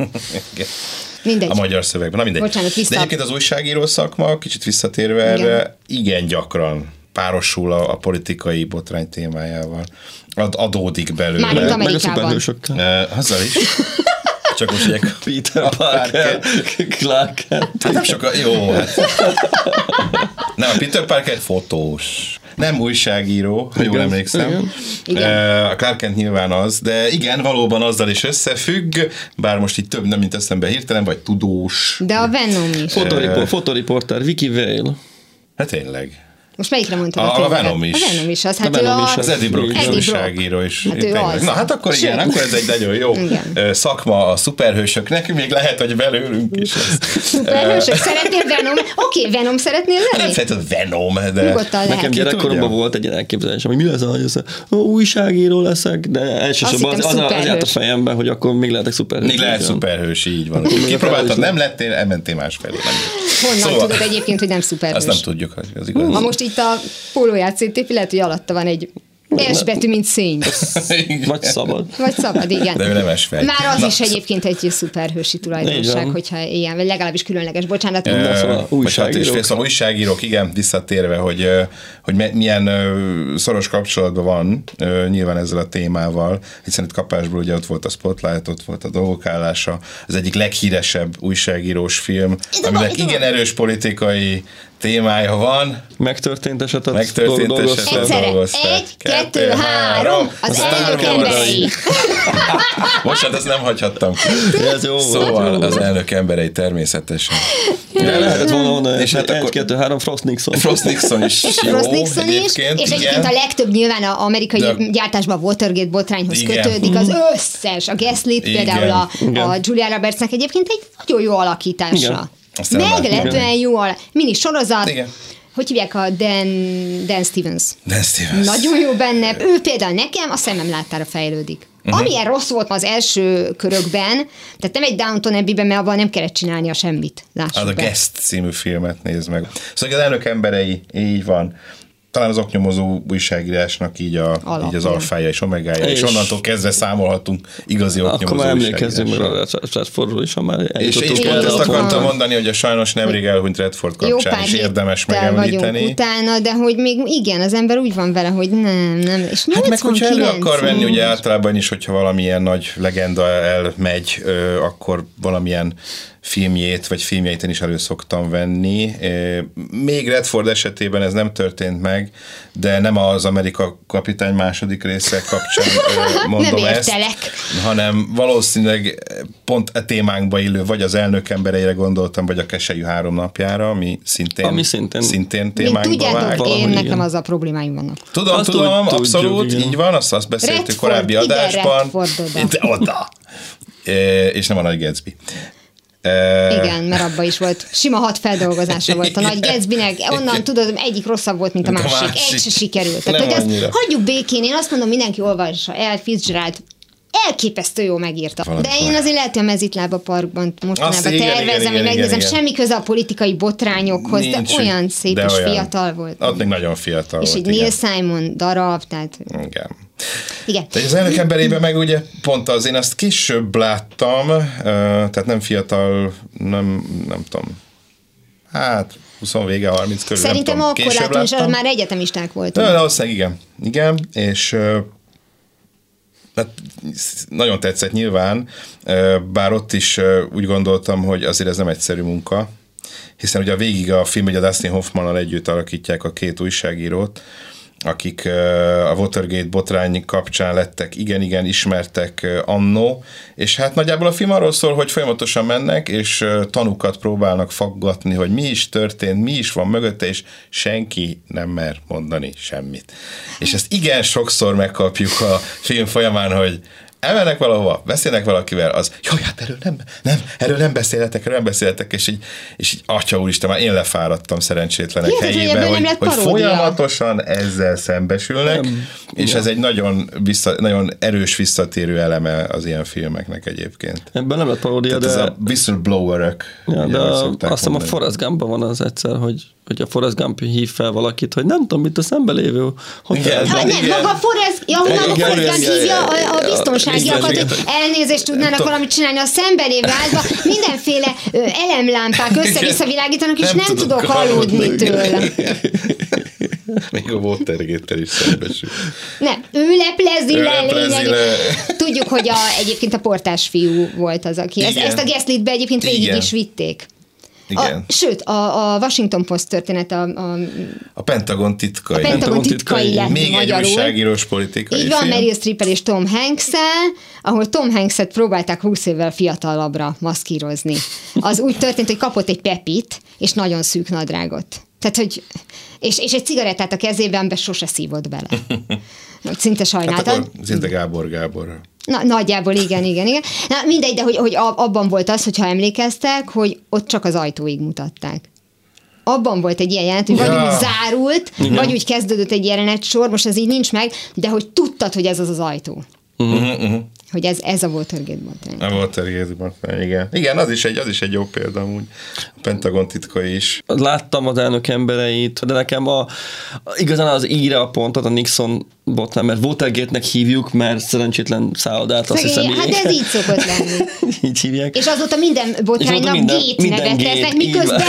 Mindegy. A magyar szövegben, na mindegy. Bocsánat, vissza. De egyébként az újságíró szakma, kicsit visszatérve erre, igen, igen gyakran párosul a, a politikai botrány témájával. Ad, adódik belőle. Mármint Meg a szuperhősökkel. Uh, azzal is. Csak most ugye Peter Parker, Clark Kent. Hát nem sokkal, jó, hát. Nem, a Peter Parker fotós. Nem újságíró, ha jól emlékszem. Igen. A Clark Kent nyilván az, de igen, valóban azzal is összefügg, bár most így több nem, mint eszembe hirtelen, vagy tudós. De a Venom is. Fotoripor, fotoriporter, Vicky Vale. Hát tényleg. Most melyikre mondtad a, a, a Venom is. A Venom is az. Hát a Venom ő is a... Az Eddie Brock is újságíró is. Hát ő az. Na hát akkor igen, akkor ez egy nagyon jó igen. szakma a szuperhősöknek, még lehet, hogy belőlünk is ez. Szuperhősök, szeretnél Venom? Oké, okay, Venom szeretnél lenni? Nem szeretnél Venom, de... Nyugodtan lehet. Nekem gyerekkoromban volt egy ilyen elképzelésem, hogy mi lesz, hogy az, újságíró leszek, de elsősorban az, az, az, az járt a fejemben, hogy akkor még lehetek szuperhős. Még lehet szuperhős, így van. Kipróbáltad, nem lettél, elmentél másfelé. Honnan szóval, tudod egyébként, hogy nem szuperhős? Azt nem tudjuk, hogy az igaz. Ha most itt a pólóját széttépi, lehet, hogy alatta van egy S betű, mint szény. Vagy szabad. Vagy szabad, igen. De ő nem esfej. Már az Na, is egyébként egy szuperhősi tulajdonság, hogyha ilyen, vagy legalábbis különleges, bocsánat. E, De szóval újságírók. Hát, szóval újságírók, igen, visszatérve, hogy, hogy milyen szoros kapcsolatban van nyilván ezzel a témával, hiszen itt kapásból ugye ott volt a Spotlight, ott volt a Dolgok állása, az egyik leghíresebb újságírós film, aminek igen erős politikai témája van. Megtörtént esetet. Megtörtént esetet dolgozták. Egy, kettő, három, az, az elnök emberei. Most ezt nem hagyhattam. Ez jó szóval az elnök emberei természetesen. De lehetett volna volna, és hát egy, kettő, három, Frost Nixon. Frost Nixon is jó. Frost Nixon is, és egyébként a legtöbb nyilván az amerikai de... gyártásban a Watergate botrányhoz igen. kötődik, az összes, a Gaslit például a, a Julia Robertsnek egyébként egy nagyon jó alakítása. Igen. Meglepően jó a mini sorozat. Igen. Hogy hívják a Dan, Dan Stevens? Dan Stevens. Nagyon jó benne. Ő például nekem a szemem láttára fejlődik. Uh-huh. Amilyen rossz volt az első körökben, tehát nem egy Downton Abbey-ben, mert abban nem kellett csinálnia semmit. Lássuk Az be. a Guest című filmet nézd meg. Szóval az elnök emberei, így van. Talán az oknyomozó újságírásnak így, a, így az alfája és omegája, és, és onnantól kezdve számolhatunk igazi oknyomozó újságírásra. Akkor már emlékezzünk meg a Redfordról is, ha már eljutottunk. És én pont ezt akartam mondani, hogy a sajnos nemrég elhunyt Redford kapcsán is érdemes megemlíteni. Utána, de hogy még igen, az ember úgy van vele, hogy nem, nem. És hát meg, hogyha elő akar venni, ugye általában is, hogyha valamilyen nagy legenda elmegy, akkor valamilyen filmjét, vagy filmjeit én is elő szoktam venni. Még Redford esetében ez nem történt meg, de nem az Amerika kapitány második része kapcsán mondom ezt, hanem valószínűleg pont a témánkba illő, vagy az elnök embereire gondoltam, vagy a Keselyű három napjára, ami szintén, ami szintén, szintén témánkba vág. Tudjátok, én nekem igen. az a problémáim vannak. Tudom, azt tudom, tud, abszolút, tudjuk, így van, azt, azt beszéltük Redford, korábbi ide adásban. Redford oda. oda. E, és nem a Nagy Gatsby. Igen, mert abban is volt. Sima hat feldolgozása volt a Nagy Gatsbynek, onnan tudod, egyik rosszabb volt, mint a másik. A másik. Egy se sikerült. Tehát, hogy ezt hagyjuk békén, én azt mondom, mindenki olvassa el, Fitzgerald elképesztő jó megírta. Valami de én azért lehet, hogy a Mezitlába Parkban mostanában tervezem, hogy megnézem, semmi köze a politikai botrányokhoz, nincs, de olyan szép de és olyan. Fiatal volt. Ott még nagyon fiatal és volt. És egy Neil Simon darab, tehát... Igen. Igen. Tehát az elnök emberében meg ugye pont az, én azt később láttam, tehát nem fiatal, nem, nem tudom, hát húsz vége, harminc körül. Szerintem akkor látom, és már egyetemisták voltunk. De valószínűleg igen, igen, és hát nagyon tetszett nyilván, bár ott is úgy gondoltam, hogy azért ez nem egyszerű munka, hiszen ugye végig a film, ugye a Dustin Hoffmannal együtt alakítják a két újságírót, akik a Watergate botrány kapcsán lettek igen-igen ismertek annó, és hát nagyjából a film arról szól, hogy folyamatosan mennek, és tanúkat próbálnak faggatni, hogy mi is történt, mi is van mögötte, és senki nem mer mondani semmit. És ezt igen sokszor megkapjuk a film folyamán, hogy elmennek valahova, beszélnek valakivel, az, jaj, hát erről nem, nem, erről nem beszélhetek, erről nem beszélhetek, és így, és így atya úristen, már én lefáradtam szerencsétlenek Hihetet, helyébe, hogy, hogy, hogy folyamatosan ezzel szembesülnek, nem. És ja. ez egy nagyon, vissza, nagyon erős visszatérő eleme az ilyen filmeknek egyébként. Ebben nem lett paródia, de... Ez a whistleblower-ök. Ja, de azt hiszem a Forrest Gumpban van az egyszer, hogy hogy a Forrest Gump hív fel valakit, hogy nem tudom, mit a szembelévő hotelben. Hát nem, maga a Forrest, ja, maga a Forrest Gump hívja a, a biztonságiakat, hogy elnézést tudnának valamit csinálni a szembelévő házba, mindenféle elemlámpák össze-vissza világítanak, és nem, nem tudok aludni tőle. Még a Watergate-tel is szembesül. Nem, ő leplezi ő le, leplezi le. Tudjuk, hogy a, egyébként a portás fiú volt az, aki ezt, ezt a Gaslit-be egyébként végig igen. is vitték. Igen. A, sőt, a, a Washington Post történet a... A, a Pentagon titkai. A Pentagon titkai lett még magyarul. Egy újságírós politikai így van, film. Meryl Streep és Tom Hanks-el, ahol Tom Hanks-et próbálták húsz évvel fiatalabbra maszkírozni. Az úgy történt, hogy kapott egy pepit, és nagyon szűk nadrágot. Tehát, hogy... És, és egy cigarettát a kezében, be sose szívott bele. Szinte sajnáltad. Hát akkor szinte Gábor Gáborra. Na, nagyjából igen, igen, igen. Na, mindegy, de hogy, hogy abban volt az, hogyha emlékeztek, hogy ott csak az ajtóig mutatták. Abban volt egy ilyen jelent, hogy ja. vagy úgy zárult, igen. vagy úgy kezdődött egy jelenet sor, most ez így nincs meg, de hogy tudtad, hogy ez az az ajtó. Uh-huh, uh-huh. Hogy ez, ez a Watergate botrány. A Watergate botrány, igen. Igen, az is, egy, az is egy jó példa amúgy. A Pentagon titkai is. Láttam az elnök embereit, de nekem a, igazán az íre a pontot, a Nixon botrány, mert Watergate-nek hívjuk, mert szerencsétlen szállodát, azt hiszem. Hát ez így szokott lenni. Így hívják. És azóta minden botránynak gét nevet tesznek, miközben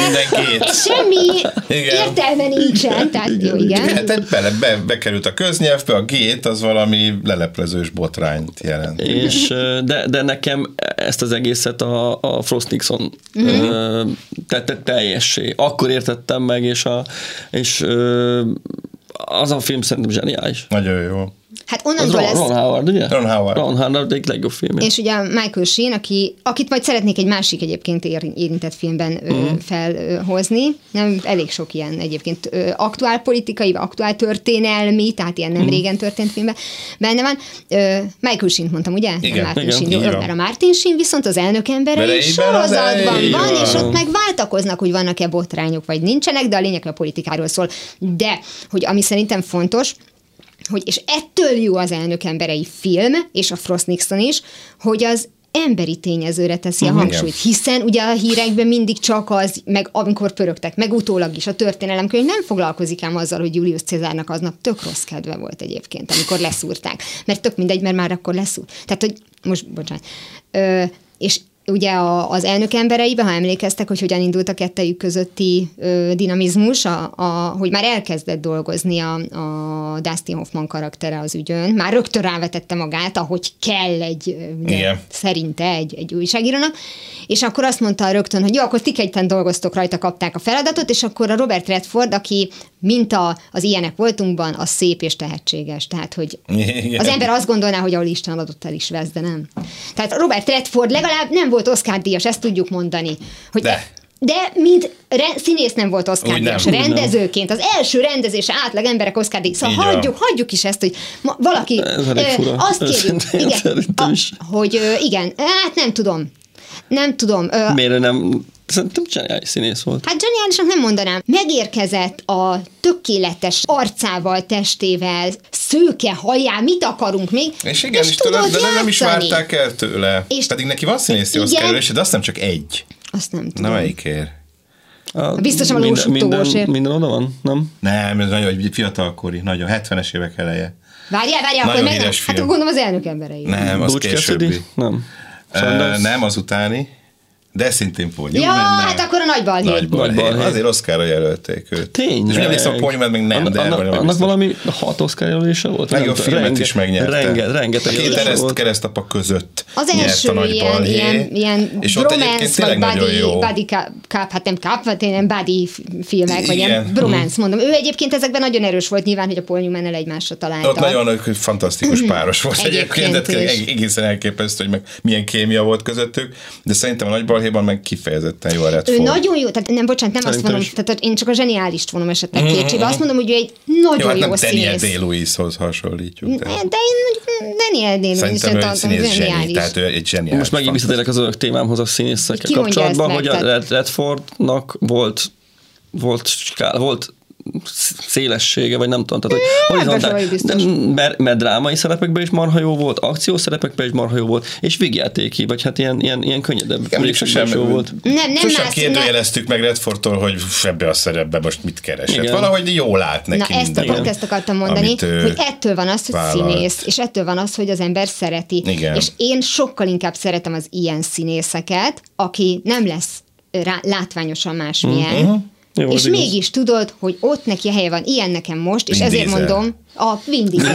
semmi igen. értelme nincsen. Tehát jó, igen. Hát bele, be, bekerült a köznyelvbe, a gét az valami leleplezős botrányt jelent. És, de, de nekem ezt az egészet a, a Frost Nixon mm-hmm. tette teljessé. Akkor értettem meg, és, a, és az a film szerintem zseniális. Nagyon jó. Hát onnantól ez... Ron Howard, ugye? Ron Howard. Ron Howard egyik legjobb film. És ugye Michael Sheen, aki, akit majd szeretnék egy másik egyébként érintett filmben mm. felhozni. Nem, elég sok ilyen egyébként aktuál politikai, aktuál történelmi, tehát ilyen nem mm. régen történt filmben benne van. Michael Sheen mondtam, ugye? Igen, Martin igen, Sheen, igen. Mert a Martin Sheen viszont az elnök emberei sorozatban van, és ott meg váltakoznak, hogy vannak-e botrányok, vagy nincsenek, de a lényeg a politikáról szól. De, hogy ami szerintem fontos, hogy és ettől jó az Elnök emberei film, és a Frost Nixon is, hogy az emberi tényezőre teszi a hangsúlyt, hiszen ugye a hírekben mindig csak az, meg amikor pörögtek, meg utólag is a történelemkönyv nem foglalkozik ám azzal, hogy Julius Cézárnak aznap tök rossz kedve volt egyébként, amikor leszúrták. Mert tök mindegy, mert már akkor leszúr. Tehát, hogy most, bocsánat. Ö, és ugye a, az Elnök embereiben, ha emlékeztek, hogy hogyan indult a kettejük közötti ö, dinamizmus, a, a, hogy már elkezdett dolgozni a, a Dustin Hoffman karaktere az ügyön, már rögtön rávetette magát, ahogy kell egy, de, szerinte egy, egy újságírónak, és akkor azt mondta rögtön, hogy jó, akkor ti ketten dolgoztok rajta, kapták a feladatot, és akkor a Robert Redford, aki mint a, az Ilyenek voltunkban, az szép és tehetséges. Tehát, hogy igen. Az ember azt gondolná, hogy ahol Isten adott el is vesz, de nem. Tehát Robert Redford legalább nem volt Oscar-díjas, ezt tudjuk mondani. Hogy de. De mint re- színész nem volt Oscar-díjas, rendezőként, az első rendezése átlag emberek Oscar-díjas. Szóval hagyjuk, hagyjuk is ezt, hogy ma, valaki ö, azt kérjük, igen, a, hogy ö, igen, hát nem tudom. Nem tudom. Ö, Miért nem... Szerintem zseniális színész volt. Hát zseniálisnak nem mondanám. Megérkezett a tökéletes arcával, testével, szőke hajjá, mit akarunk még? És igen, és, és tudod, de játszani. Nem is várták el tőle. És pedig neki van színészi oszkárülése, de azt nem csak egy. Azt nem tudom. Na melyikért? Biztosan a lósuttogósért. Minden oda van, nem? Nem, ez nagyon fiatalkori, nagyon hetvenes évek eleje. Várjál, várjál, akkor meg... Hát gondolom az Elnök emberei. Nem, az későbbi. Nem. Nem, az utáni. De szintén Paul Newman. Ja, hát akkor a Nagy Balhé. Nagy Balhé. Azért Oszkárra jelölték őt. Tényleg. És emlékszem, a Paul Newman még nem, de annak, annak valami hat Oscar jelölése volt. Legjobb filmet renge, is megnyerte. Rengeteg, rengeteg jelölése volt. Keresztapa között az első ilyen, ilyen, ilyen és ott egyébként tényleg nagyon jó. Body cup, hát nem cup, hát nem body filmek, vagy ilyen bromance, mondom. Ő egyébként ezekben nagyon erős volt nyilván, hogy a Paul Newman-nel egymásra találta. Ott nagyon fantasztikus páros volt egyébként, de egészen elképesztő, hogy milyen kémia volt közöttük, de szerintem a Nagy Balhéban meg kifejezetten jó a Redford. Ő nagyon jó, tehát nem, bocsánat, nem szerintem azt vonom, tehát én csak a zseniálist vonom esetleg mm-hmm. kétségbe. Azt mondom, hogy ő egy nagyon jó, hát jó színész. Daniel Day-Lewis-hoz hasonlítjuk. De, de én Daniel Day-Lewis szerintem ő egy színész zseni, tehát ő egy zseniális. Most megint visszatérek az örök témámhoz a színészekkel kapcsolatban, hogy a Redfordnak volt volt, skál, volt szélessége, vagy nem tudom, tehát, hogy horizontális, mert, mert drámai szerepekben is marha jó volt, akciós szerepekben is marha jó volt, és vígjátéki, vagy hát ilyen, ilyen, ilyen könnyedebb sem jó volt. Nem, nem sosem kérdőjeleztük meg Redfordtól, hogy ebbe a szerepbe most mit keresett. Igen. Valahogy jól állt neki. Na ezt a pont ezt akartam mondani, hogy ettől van az, hogy vállalt. Színész, és ettől van az, hogy az ember szereti. Igen. És én sokkal inkább szeretem az ilyen színészeket, aki nem lesz rá, látványosan másmilyen, uh-huh. Jó, és mégis igaz. Tudod, hogy ott neki a helye van, ilyen nekem most, és Vin ezért Diesel. Mondom, a Vin Diesel,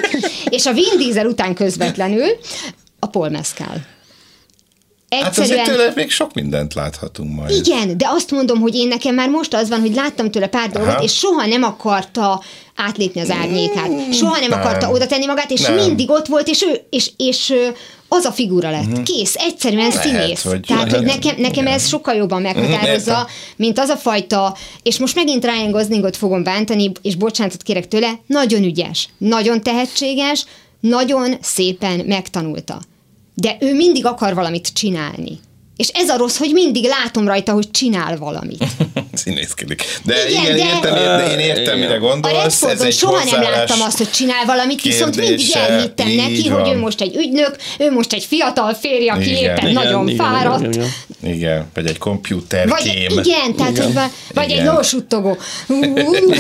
és a Vin Diesel után közvetlenül a Paul Mescal. Egyszerűen... Hát azért tőle még sok mindent láthatunk majd. Igen, de azt mondom, hogy én nekem már most az van, hogy láttam tőle pár Aha. dolgot, és soha nem akarta átlépni az árnyékát. Soha nem, nem. akarta oda tenni magát, és nem. mindig ott volt, és ő, és, és az a figura lett. Uh-huh. Kész, egyszerűen lehet, színész. Hogy Tehát, lehet, hogy nekem, nekem ez sokkal jobban meghatározza, uh-huh. mint az a fajta, és most megint Ryan Goslingot fogom bántani, és bocsánatot kérek tőle, nagyon ügyes, nagyon tehetséges, nagyon szépen megtanulta. De ő mindig akar valamit csinálni. És ez a rossz, hogy mindig látom rajta, hogy csinál valamit. Színészkedik. De igen, igen de értem, de én értem, mire gondolsz. A Redfordon soha nem láttam azt, hogy csinál valamit, kérdése, viszont mindig elhittem neki, van. Hogy ő most egy ügynök, ő most egy fiatal férj, aki igen, éppen igen, nagyon igen, fáradt. Igen, igen, igen. igen, vagy egy komputerkém. Vagy, igen, tehát igen. Hogy, vagy igen. egy lósuttogó. Uh,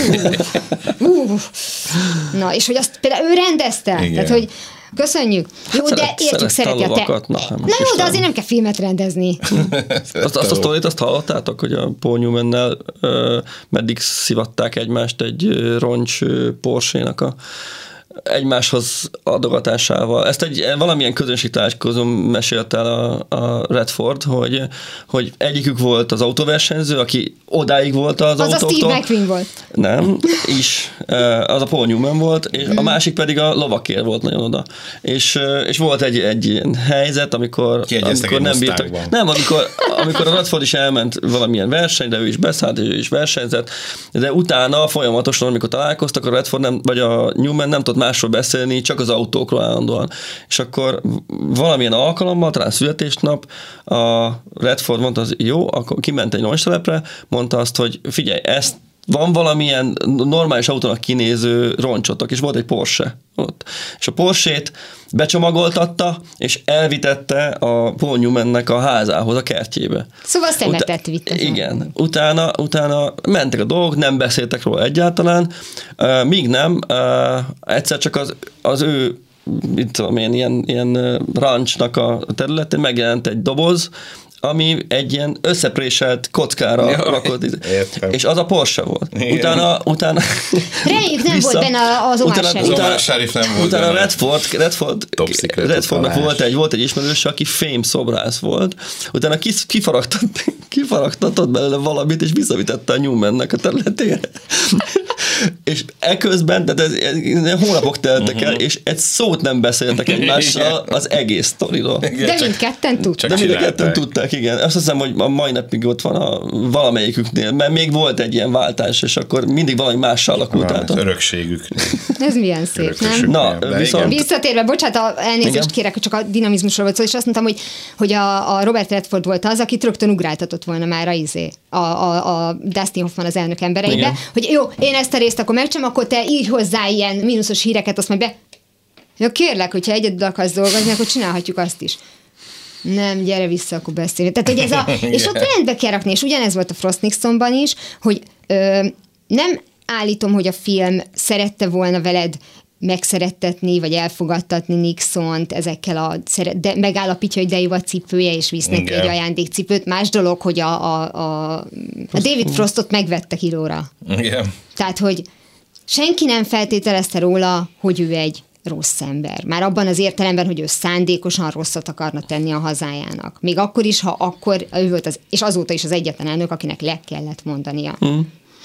uh, uh. Na, és hogy azt például ő rendezte. Igen. Tehát, hogy köszönjük. Jó, Szeret, de értjük, szereti a te... Na, na jó, de azért nem kell filmet rendezni. azt, azt a sztorit, azt hallottátok, hogy a Paul Newman-nel uh, meddig szivatták egymást egy uh, roncs uh, Porsche-nak a egymáshoz adogatásával. Ezt egy valamilyen közönségtalálkozón mesélte el a, a Redford, hogy, hogy egyikük volt az autóversenyző, aki odáig volt az, az autóktól. Az a Steve McQueen volt. Nem, is. Az a Paul Newman volt, és mm. a másik pedig a lovakér volt nagyon oda. És, és volt egy, egy ilyen helyzet, amikor, amikor nem bírtak. Nem, amikor, amikor a Redford is elment valamilyen versenyre, ő is beszállt, ő is versenyzett, de utána folyamatosan, amikor találkoztak, a Redford nem, vagy a Newman nem tudott másról beszélni, csak az autókról állandóan. És akkor valamilyen alkalommal, talán születésnap, a Redford mondta, az jó, akkor kiment egy nonstelepre, mondta azt, hogy figyelj, ezt van valamilyen normális autónak kinéző roncsotok, és volt egy Porsche ott. És a Porsét becsomagoltatta, és elvitette a Paul Newmannek a házához, a kertjébe. Szóval szemetet vitte. Igen. Utána, utána mentek a dolgok, nem beszéltek róla egyáltalán, uh, míg nem, uh, egyszer csak az, az ő itt tudom én, ilyen, ilyen ranchnak a területén megjelent egy doboz, ami egy ilyen összepréselt kockára ja, rakott. És az a Porsche volt. Igen. Utána... utána Reméljük nem vissza, volt benne az Omar Sharif. Az Omar Sharif nem volt utána Redford, Redford, Redfordnak volt egy, volt egy ismerős, aki fém szobrász volt. Utána kifaragtatott, kifaragtatott belőle valamit, és visszavitette a Newmannek a területére. És eközben, tehát ez, ez, hónapok teltek el, és egy szót nem beszéltek egymással az egész sztoriról. De mindketten tudták. De mindketten tudták, igen. Azt hiszem, hogy a mai napig ott van a valamelyiküknél, mert még volt egy ilyen váltás, és akkor mindig valami mással alakult át. Örökségük. Ez milyen szép, nem? Na, viszont... Visszatérve, bocsánat, elnézést Igen? kérek, csak a dinamizmusról volt szó, és azt mondtam, hogy, hogy a, a Robert Redford volt az, akit rögtön ugráltatott volna már a izé, a, a, a Dustin Hoffman az elnök embereibe, Igen. hogy jó, én ezt a részt akkor megcsinálom, akkor te így hozzá ilyen mínuszos híreket, azt majd be... Jó, kérlek, hogyha egyedül akarsz dolgozni, akkor csinálhatjuk azt is. Nem, gyere vissza, akkor beszélni. Tehát, hogy ez a... és ott rendbe kell rakni, és ugyanez volt a Frost Nixonban is, hogy ö, nem állítom, hogy a film szerette volna veled megszerettetni, vagy elfogadtatni Nixont ezekkel a... De megállapítja, hogy de jó a cipője, és visz neki egy ajándékcipőt. Más dolog, hogy a, a, a, a David Frostot megvette kilóra. Igen. Tehát, hogy senki nem feltételezte róla, hogy ő egy rossz ember. Már abban az értelemben, hogy ő szándékosan rosszat akarna tenni a hazájának. Még akkor is, ha akkor ő volt az, és azóta is az egyetlen elnök, akinek le kellett mondania. Mm.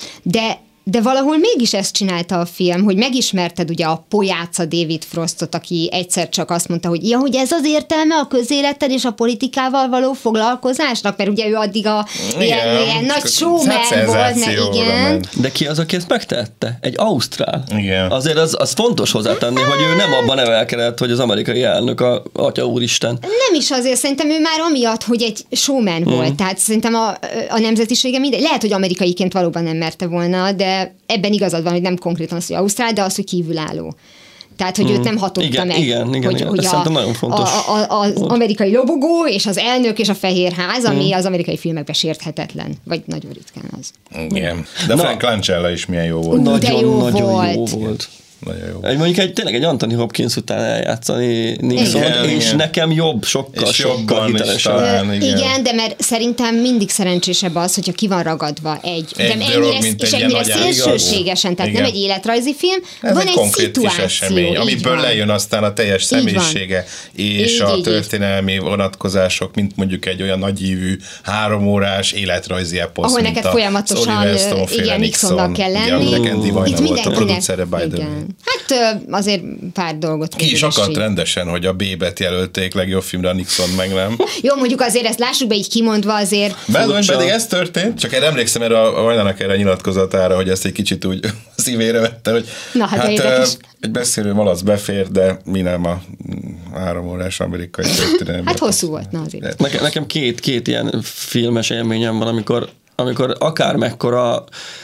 De De valahol mégis ezt csinálta a film, hogy megismerted ugye a pojáca David Frostot, aki egyszer csak azt mondta, hogy ja, hogy ez az értelme a közéleted és a politikával való foglalkozásnak, mert ugye ő addig a ilyen, ilyen nagy showman volt, ne, igen. De ki az, aki ezt megtette? Egy ausztrál. Igen. Azért az, az fontos hozzátenni, hogy ő nem abban nevelkedett, hogy az amerikai elnök a atya úristen. Nem is azért, szerintem ő már amiatt, hogy egy showman mm. volt, tehát szerintem a, a nemzetisége mindegy. Lehet, hogy amerikaiként valóban nem merte volna, de ebben igazad van, hogy nem konkrétan az, hogy ausztrál, de az, hogy kívülálló. Tehát, hogy mm. őt nem hatotta igen, meg. Igen, igen, hogy, igen. hogy a, nagyon fontos. A, a, az amerikai lobogó, és az elnök, és a fehérház, ami mm. az amerikai filmekben sérthetetlen. Vagy nagyon ritkán az. Igen. De Na, Frank Langella is milyen jó volt. Nagyon, de jó nagyon volt. jó volt. Egy, mondjuk egy, tényleg egy Anthony Hopkins után eljátszani Nixon, és igen. nekem jobb, sokkal, és sokkal hitelesebb. Igen. igen, de mert szerintem mindig szerencsésebb az, hogyha ki van ragadva egy, egy de ennyire, dolog, és ennyire szélsőségesen, tehát igen. nem egy életrajzi film, ez van egy, egy konkrét esemény, amiből van. lejön aztán a teljes személyisége, és így, a így, történelmi így. vonatkozások, mint mondjuk egy olyan nagyívű, háromórás életrajzi eposz, ahol neked folyamatosan igen, Nixonnak kell lenni. Itt volt a producere, by the way. Hát azért pár dolgot. Ki is akadt rendesen, hogy a B-bet jelölték legjobb filmre, a Nixon meg nem. Jó, mondjuk azért ezt lássuk be így kimondva azért. Belőle pedig ez történt, csak én emlékszem erre a Vajnának erre a nyilatkozatára, hogy ezt egy kicsit úgy szívére vette, hogy Na, hát, hát egy beszélő malac befér, de mi nem a három órás amerikai történelmi. Hát hosszú volt, na azért. Nekem, nekem két, két ilyen filmes élményem van, amikor, amikor akár mekkora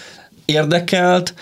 érdekelt,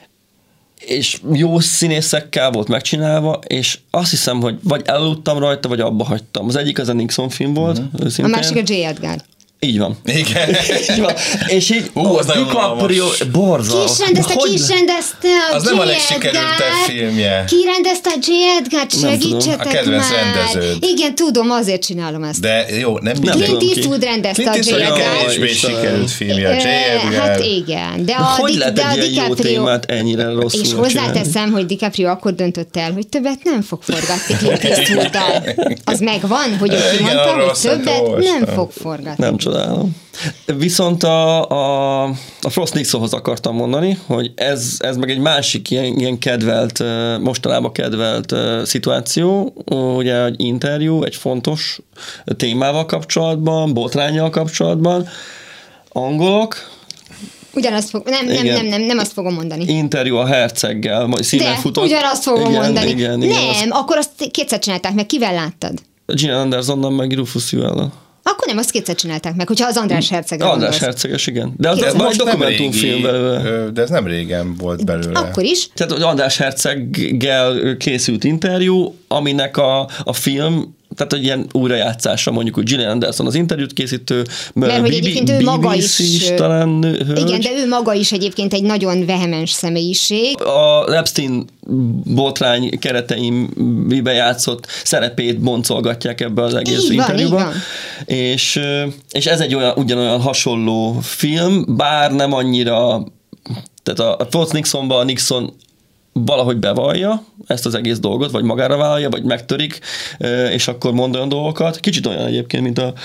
és jó színészekkel volt megcsinálva, és azt hiszem, hogy vagy elaludtam rajta, vagy abba hagytam. Az egyik az a Nixon film volt. Uh-huh. A másik a J. Edgar. Így van. Igen. Így van. És így Ú, az nagyon DiCaprio borzal. Ki is rendezte, ki is rendezte a Az nem a legsikerültebb filmje. Ki rendezte a J. Edgar, segítsetek már. A kedvenc rendeződ. Igen, tudom, azért csinálom ezt. De jó, nem minden. Clint Eastwood rendezte a J. Edgar. Clint Eastwood kevésbé sikerült filmje a J. Edgar. Hát igen. De a hogy lehet egy ilyen jó témát ennyire rosszul és hozzáteszem, hogy DiCaprio akkor döntött el, hogy többet nem fog forgatni Clint Eastwooddal. Az megvan, hogy ő kimondta, hogy többet nem fog forgatni. Nem csodálom. Viszont a, a, a Frost Nixonhoz akartam mondani, hogy ez, ez meg egy másik ilyen, ilyen kedvelt, mostanában kedvelt uh, szituáció, ugye egy interjú, egy fontos témával kapcsolatban, botránnyal kapcsolatban. Angolok, Ugyanazt fog, nem, nem, nem, nem, nem azt fogom mondani. Interjú a herceggel, majd színen futott. De, ugyanazt fogom igen, mondani. Igen, igen, nem, azt... akkor azt kétszer csinálták meg, kivel láttad? Gillian Andersonnal, meg Rufus Sewell-nal. Akkor nem, azt kétszer csinálták meg, hogyha az András Hercegre András gondolsz. Herceges, igen. De az Kétszer. van egy Most nem dokumentumfilm régi, belőle. De ez nem régen volt belőle. Akkor is. Tehát, hogy András Herceggel készült interjú, aminek a, a film, tehát egy ilyen újrajátszása, mondjuk, hogy Gillian Anderson az interjút készítő, Mert hogy egyébként ő maga is, is talán hölgy. Igen, de ő maga is egyébként egy nagyon vehemens személyiség. A Epstein botrány kereteimbe játszott szerepét boncolgatják ebbe az egész Így van, interjúba. így van. És, és ez egy olyan, ugyanolyan hasonló film, bár nem annyira, tehát a Fort Nixonban a Nixon valahogy bevallja ezt az egész dolgot, vagy magára vállalja, vagy megtörik, és akkor mond olyan dolgokat. Kicsit olyan egyébként, mint a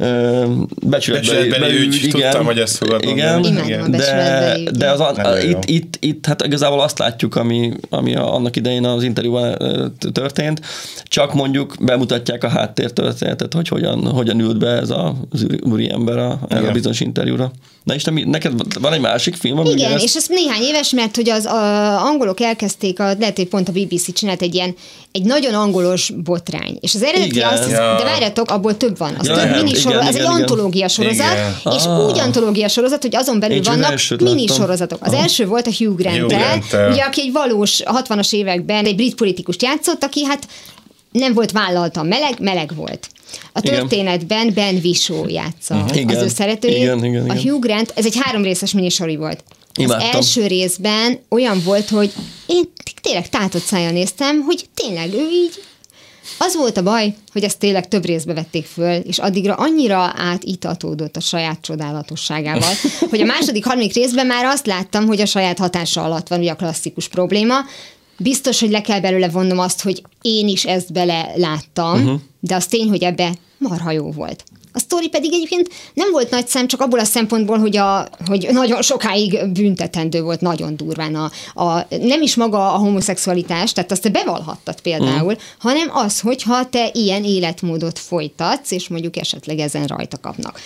becsületbeli ügy. ügy. Tudtam, hogy ezt fogod igen, igen. de, de az, a, itt, itt, itt, itt hát igazából azt látjuk, ami, ami a, annak idején az interjúban történt, csak mondjuk bemutatják a háttértörténetet, hogy hogyan, hogyan ült be ez az úri ember a, erre a bizonyos interjúra. Na és te, neked van egy másik film? Ami Igen, ezt... és ez néhány éves, mert hogy az a, angolok elkezdték, a, lehet, hogy pont a bé bé cé csinált egy ilyen, egy nagyon angolos botrány. És az eredeti Igen. azt, Ja. de várjatok, abból több van. Az Ja, több igen, minisorozat, igen, ez egy igen, antológia sorozat, igen. és Ah. úgy antológia sorozat, hogy azon belül Én csak az vannak elsőt mini láttam. sorozatok. Az Aha. első volt a Hugh Grant-tel, Hugh Grant-tel. ugye, aki egy valós hatvanas években egy brit politikust játszott, aki hát nem volt vállaltan meleg, meleg volt. A Igen. történetben Ben Whishaw játsza uh-huh. az Igen. ő szeretőjét. Igen, igen, a igen. Hugh Grant, ez egy három részes minisori volt. Imádtam. Az első részben olyan volt, hogy én tényleg tátott szájjal néztem, hogy tényleg ő így. Az volt a baj, hogy ezt tényleg több részbe vették föl, és addigra annyira átitatódott a saját csodálatosságával, hogy a második, harmadik részben már azt láttam, hogy a saját hatása alatt van ugye a klasszikus probléma. Biztos, hogy le kell belőle vonnom azt, hogy én is ezt bele láttam, uh-huh. de az tény, hogy ebbe marha jó volt. A sztori pedig egyébként nem volt nagy szám, csak abból a szempontból, hogy, a, hogy nagyon sokáig büntetendő volt, nagyon durván. A, a, nem is maga a homoszexualitás, tehát azt te bevallhattad például, mm. hanem az, hogyha te ilyen életmódot folytatsz, és mondjuk esetleg ezen rajta kapnak.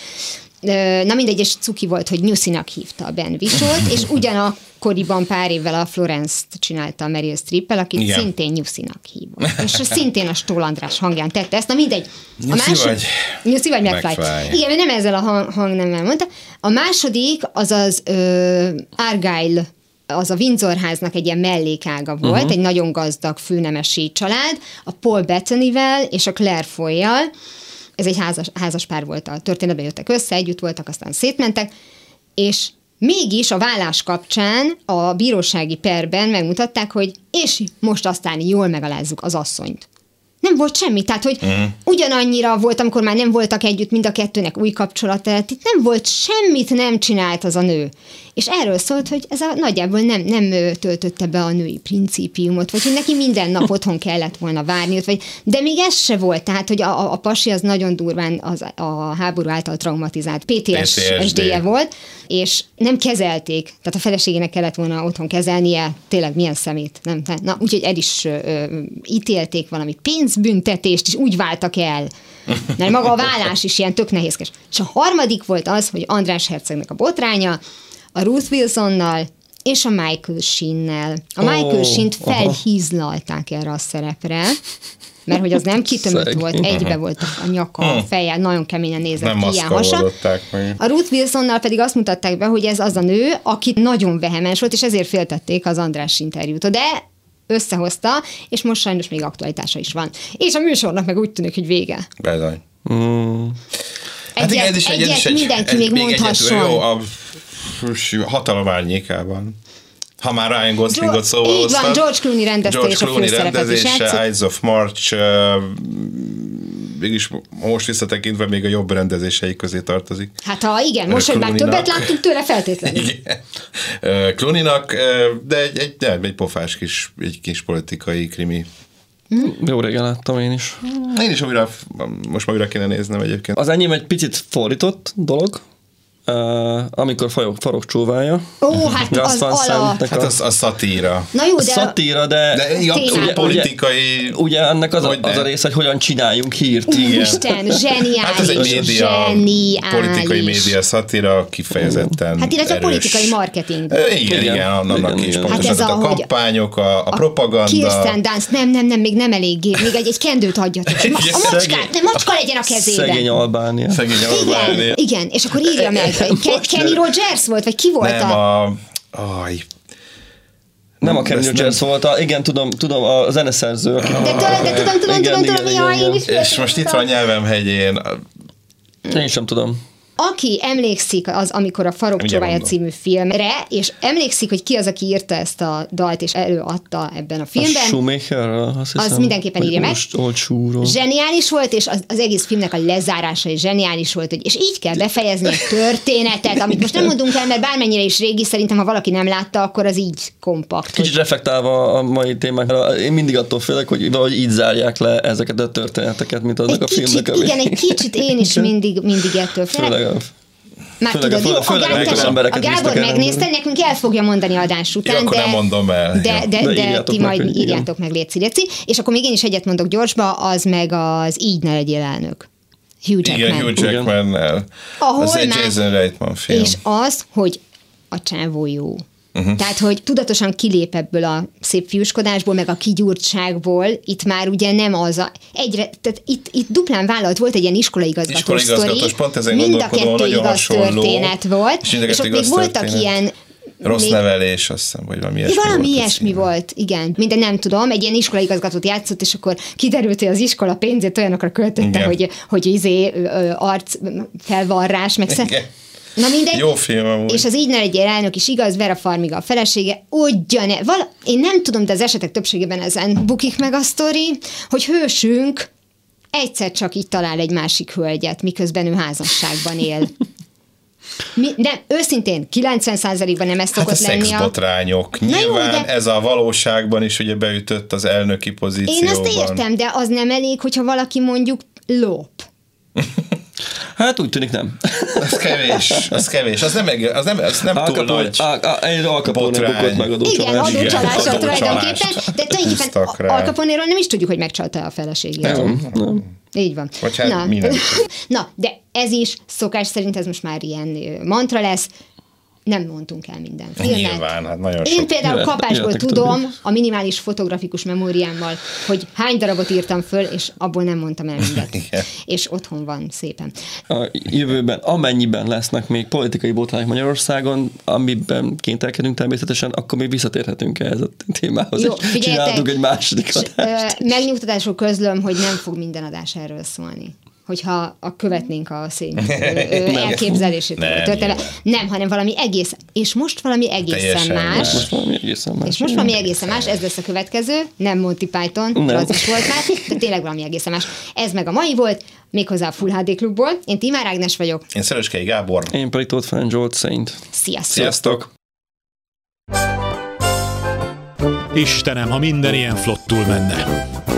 Na mindegy, és cuki volt, hogy Nyuszinak hívta a Ben Whishaw-t, és ugyanakkoriban pár évvel a Florence-t csinálta a Meryl Streep-el, akit igen. szintén Nyuszinak hívott. És szintén a Stoll András hangján tette ezt. Na mindegy. A Nyuszi másod... vagy? Nyuszi vagy McFly. McFly. Igen, ő nem ezzel a hang, hangnemmel mondta. A második az az ö, Argyle, az a Windsor háznak egy ilyen mellékága volt, uh-huh. egy nagyon gazdag főnemesi család, a Paul Bettany-vel és a Claire Foy-jal. Ez egy házas, házas pár volt, a történetben jöttek össze, együtt voltak, aztán szétmentek, és mégis a vállás kapcsán a bírósági perben megmutatták, hogy és most aztán jól megalázzuk az asszonyt. Nem volt semmi, tehát hogy uh-huh. ugyanannyira volt, amikor már nem voltak együtt mind a kettőnek új kapcsolata, tehát itt nem volt semmit, nem csinált az a nő. És erről szólt, hogy ez a, nagyjából nem, nem töltötte be a női principiumot, vagy hogy neki minden nap otthon kellett volna várni, vagy, de még ez se volt, tehát hogy a, a pasi az nagyon durván az, a háború által traumatizált pé té es dé-je volt, és nem kezelték, tehát a feleségének kellett volna otthon kezelnie, tényleg milyen szemét. Nem? Na, úgyhogy el is ö, ö, ítélték valami pénzbüntetést, és úgy váltak el. Mert maga a vállás is ilyen tök nehézkes. És a harmadik volt az, hogy András Hercegnek a botránya, a Ruth Wilsonnal és a Michael Sheen-nel. A oh, Michael Sheen-t felhízlalták erre a szerepre, mert hogy az nem kitömött Szeg. volt, egybe volt a nyaka, a feje, nagyon keményen nézett nem ki, ilyen hasa. Meg. A Ruth Wilsonnal pedig azt mutatták be, hogy ez az a nő, aki nagyon vehemens volt, és ezért féltették az András interjút. De összehozta, és most sajnos még aktualitása is van. És a műsornak meg úgy tűnik, hogy vége. Bezony. Mm. Hát Egyet, igen, ez is egy, egyet ez is egy, mindenki ez még még mondhasson. Egyet, jó, a hatalom árnyékában. Ha már Ryan Goslingot szóval így van, George Clooney rendezte, George és a Clooney főszerepet is játszott. Eyes of March, uh, mégis most visszatekintve még a jobb rendezései közé tartozik. Hát ha igen, most, hogy már többet láttunk tőle, feltétlenül. Igen. Uh, Clooney-nak, uh, de egy, egy, de egy pofás kis, egy kis politikai krimi. Hmm. Jó régen láttam én is. Én is újra, most már újra kéne néznem egyébként. Az enyém egy picit fordított dolog, Uh, amikor farok, farok csóválja. Ó, hát az alap. Hát az a szatíra. Na jó, de... Szatíra, de... De abszolút politikai... Ugye, ugye ennek az a, az a része, hogy hogyan csináljunk hírt. Úristen, zseniális. Hát ez egy média, zseniális. politikai média szatíra kifejezetten Hát illetve erős. Politikai marketing. Igen, igen, igen annak igen, is igen. pontosan. Hát ez a, a kampányok, a, a, a propaganda. Kirsten Dunst, nem, nem, nem, még nem eléggé. Még egy, egy kendőt adjatok. A macskát, nem, macska legyen a kezében. Szegény Albánia. Szegény Albánia. Igen, igen, és akkor írja meg. Kenny Rogers volt, vagy ki volt nem, a... a... Aj. Nem a Kenny Rogers volt, a, igen, tudom, tudom, a zeneszerző. De, de, de tudom, tudom, igen, tudom, igen, tudom, igen, jaj, igen. én is És most itt van a nyelvem hegyén. Én sem tudom. Aki emlékszik az, amikor a Farok csóválja című filmre, és emlékszik, hogy ki az, aki írta ezt a dalt, és előadta ebben a filmben. A Schumacher, azt hiszem. Az mindenképpen írja meg. Olcsúról. Zseniális volt, és az, az egész filmnek a lezárása is zseniális volt, hogy, és így kell befejezni a történetet, amit most nem mondunk el, mert bármennyire is régi, szerintem, ha valaki nem látta, akkor az így kompakt. Kicsit hogy... reflektálva a mai témákra, én mindig attól félek, hogy valahogy így zárják le ezeket a történeteket, mint azok a kicsit, filmnek. Igen, egy kicsit én is mindig, mindig ettől félek. Már főleg tudod, jó, a, főleg Gábor, a Gábor megnézte, nekünk el fogja mondani adás után, jó, de, nem mondom el. de, de, de, de ti meg, majd írjátok meg, léci, léci. És akkor még én is egyet mondok gyorsba, az meg az Így ne legyél elnök. Hugh Jackman. Igen, Hugh Jackman-nel. Az egy Jason Reitman film. És az, hogy a csávó jó. Uh-huh. Tehát, hogy tudatosan kilép ebből a szép fiúskodásból, meg a kigyúrtságból, itt már ugye nem az a... Egyre, tehát itt, itt duplán vállalt volt egy ilyen iskolaigazgatós sztori, pont ezen mind a gondolkodom, kettő igaz hasonló, történet volt, és, és ott még voltak történet. ilyen... Rossz még, nevelés, azt hiszem, vagy valami ilyesmi valami volt. ilyesmi volt, igen. Minden nem tudom, egy ilyen iskolaigazgatót játszott, és akkor kiderült, hogy az iskola pénzét olyanokra költötte, hogy, hogy izé, arc felvarrás, meg szer... Na mindegy. Jó film amúgy. És az Így ne legyél elnök is igaz, Vera Farmiga a felesége, ugyane, vala, én nem tudom, de az esetek többségében ezen bukik meg a sztori, hogy hősünk egyszer csak így talál egy másik hölgyet, miközben ő házasságban él. Mi, nem, őszintén, kilencven százalékban nem ez szokott hát a lenni a... szexbotrányok. Nyilván jó, de... ez a valóságban is ugye beütött az elnöki pozícióban. Én azt értem, de az nem elég, hogyha valaki mondjuk lop. Hát úgy tűnik nem. Az kevés, az kevés. Az nem, az nem, az nem túl nagy egy Al Capone bukott meg adócsalás. Igen, adócsalásra tulajdonképpen, de tulajdonképpen Al Capone-ről nem is tudjuk, hogy megcsalta a feleségét. Nem, nem. Így van. Vagy hát Na. minden. Na, de ez is szokás szerint ez most már ilyen mantra lesz. Nem mondtunk el minden filmet. Nyilván, hát nagyon Én sok. például Jöhet, kapásból jöhetek tudom, többet. a minimális fotografikus memóriámmal, hogy hány darabot írtam föl, és abból nem mondtam el mindet. És otthon van szépen. A jövőben, amennyiben lesznek még politikai botrányok Magyarországon, amiben kénytelkedünk természetesen, akkor még visszatérhetünk ehhez a témához. Jó, és csináltunk egy második adást. Megnyugtatásról közlöm, hogy nem fog minden adás erről szólni. Hogyha a követnénk a szény elképzelését. Nem, nem, nem, hanem valami egész, és most valami egészen Teljesen más. Most valami egészen más. És most valami egészen más, ez lesz a következő, nem Monty Python, nem. Az is volt már, de tényleg valami egészen más. Ez meg a mai volt, méghozzá a Full há dé Klubból. Én Timár Ágnes vagyok. Én Szöröskei Gábor. Én pedig Tóth Ferenc Zsolt Saint. Sziasztok! Sziasztok! Istenem, ha minden ilyen flottul menne.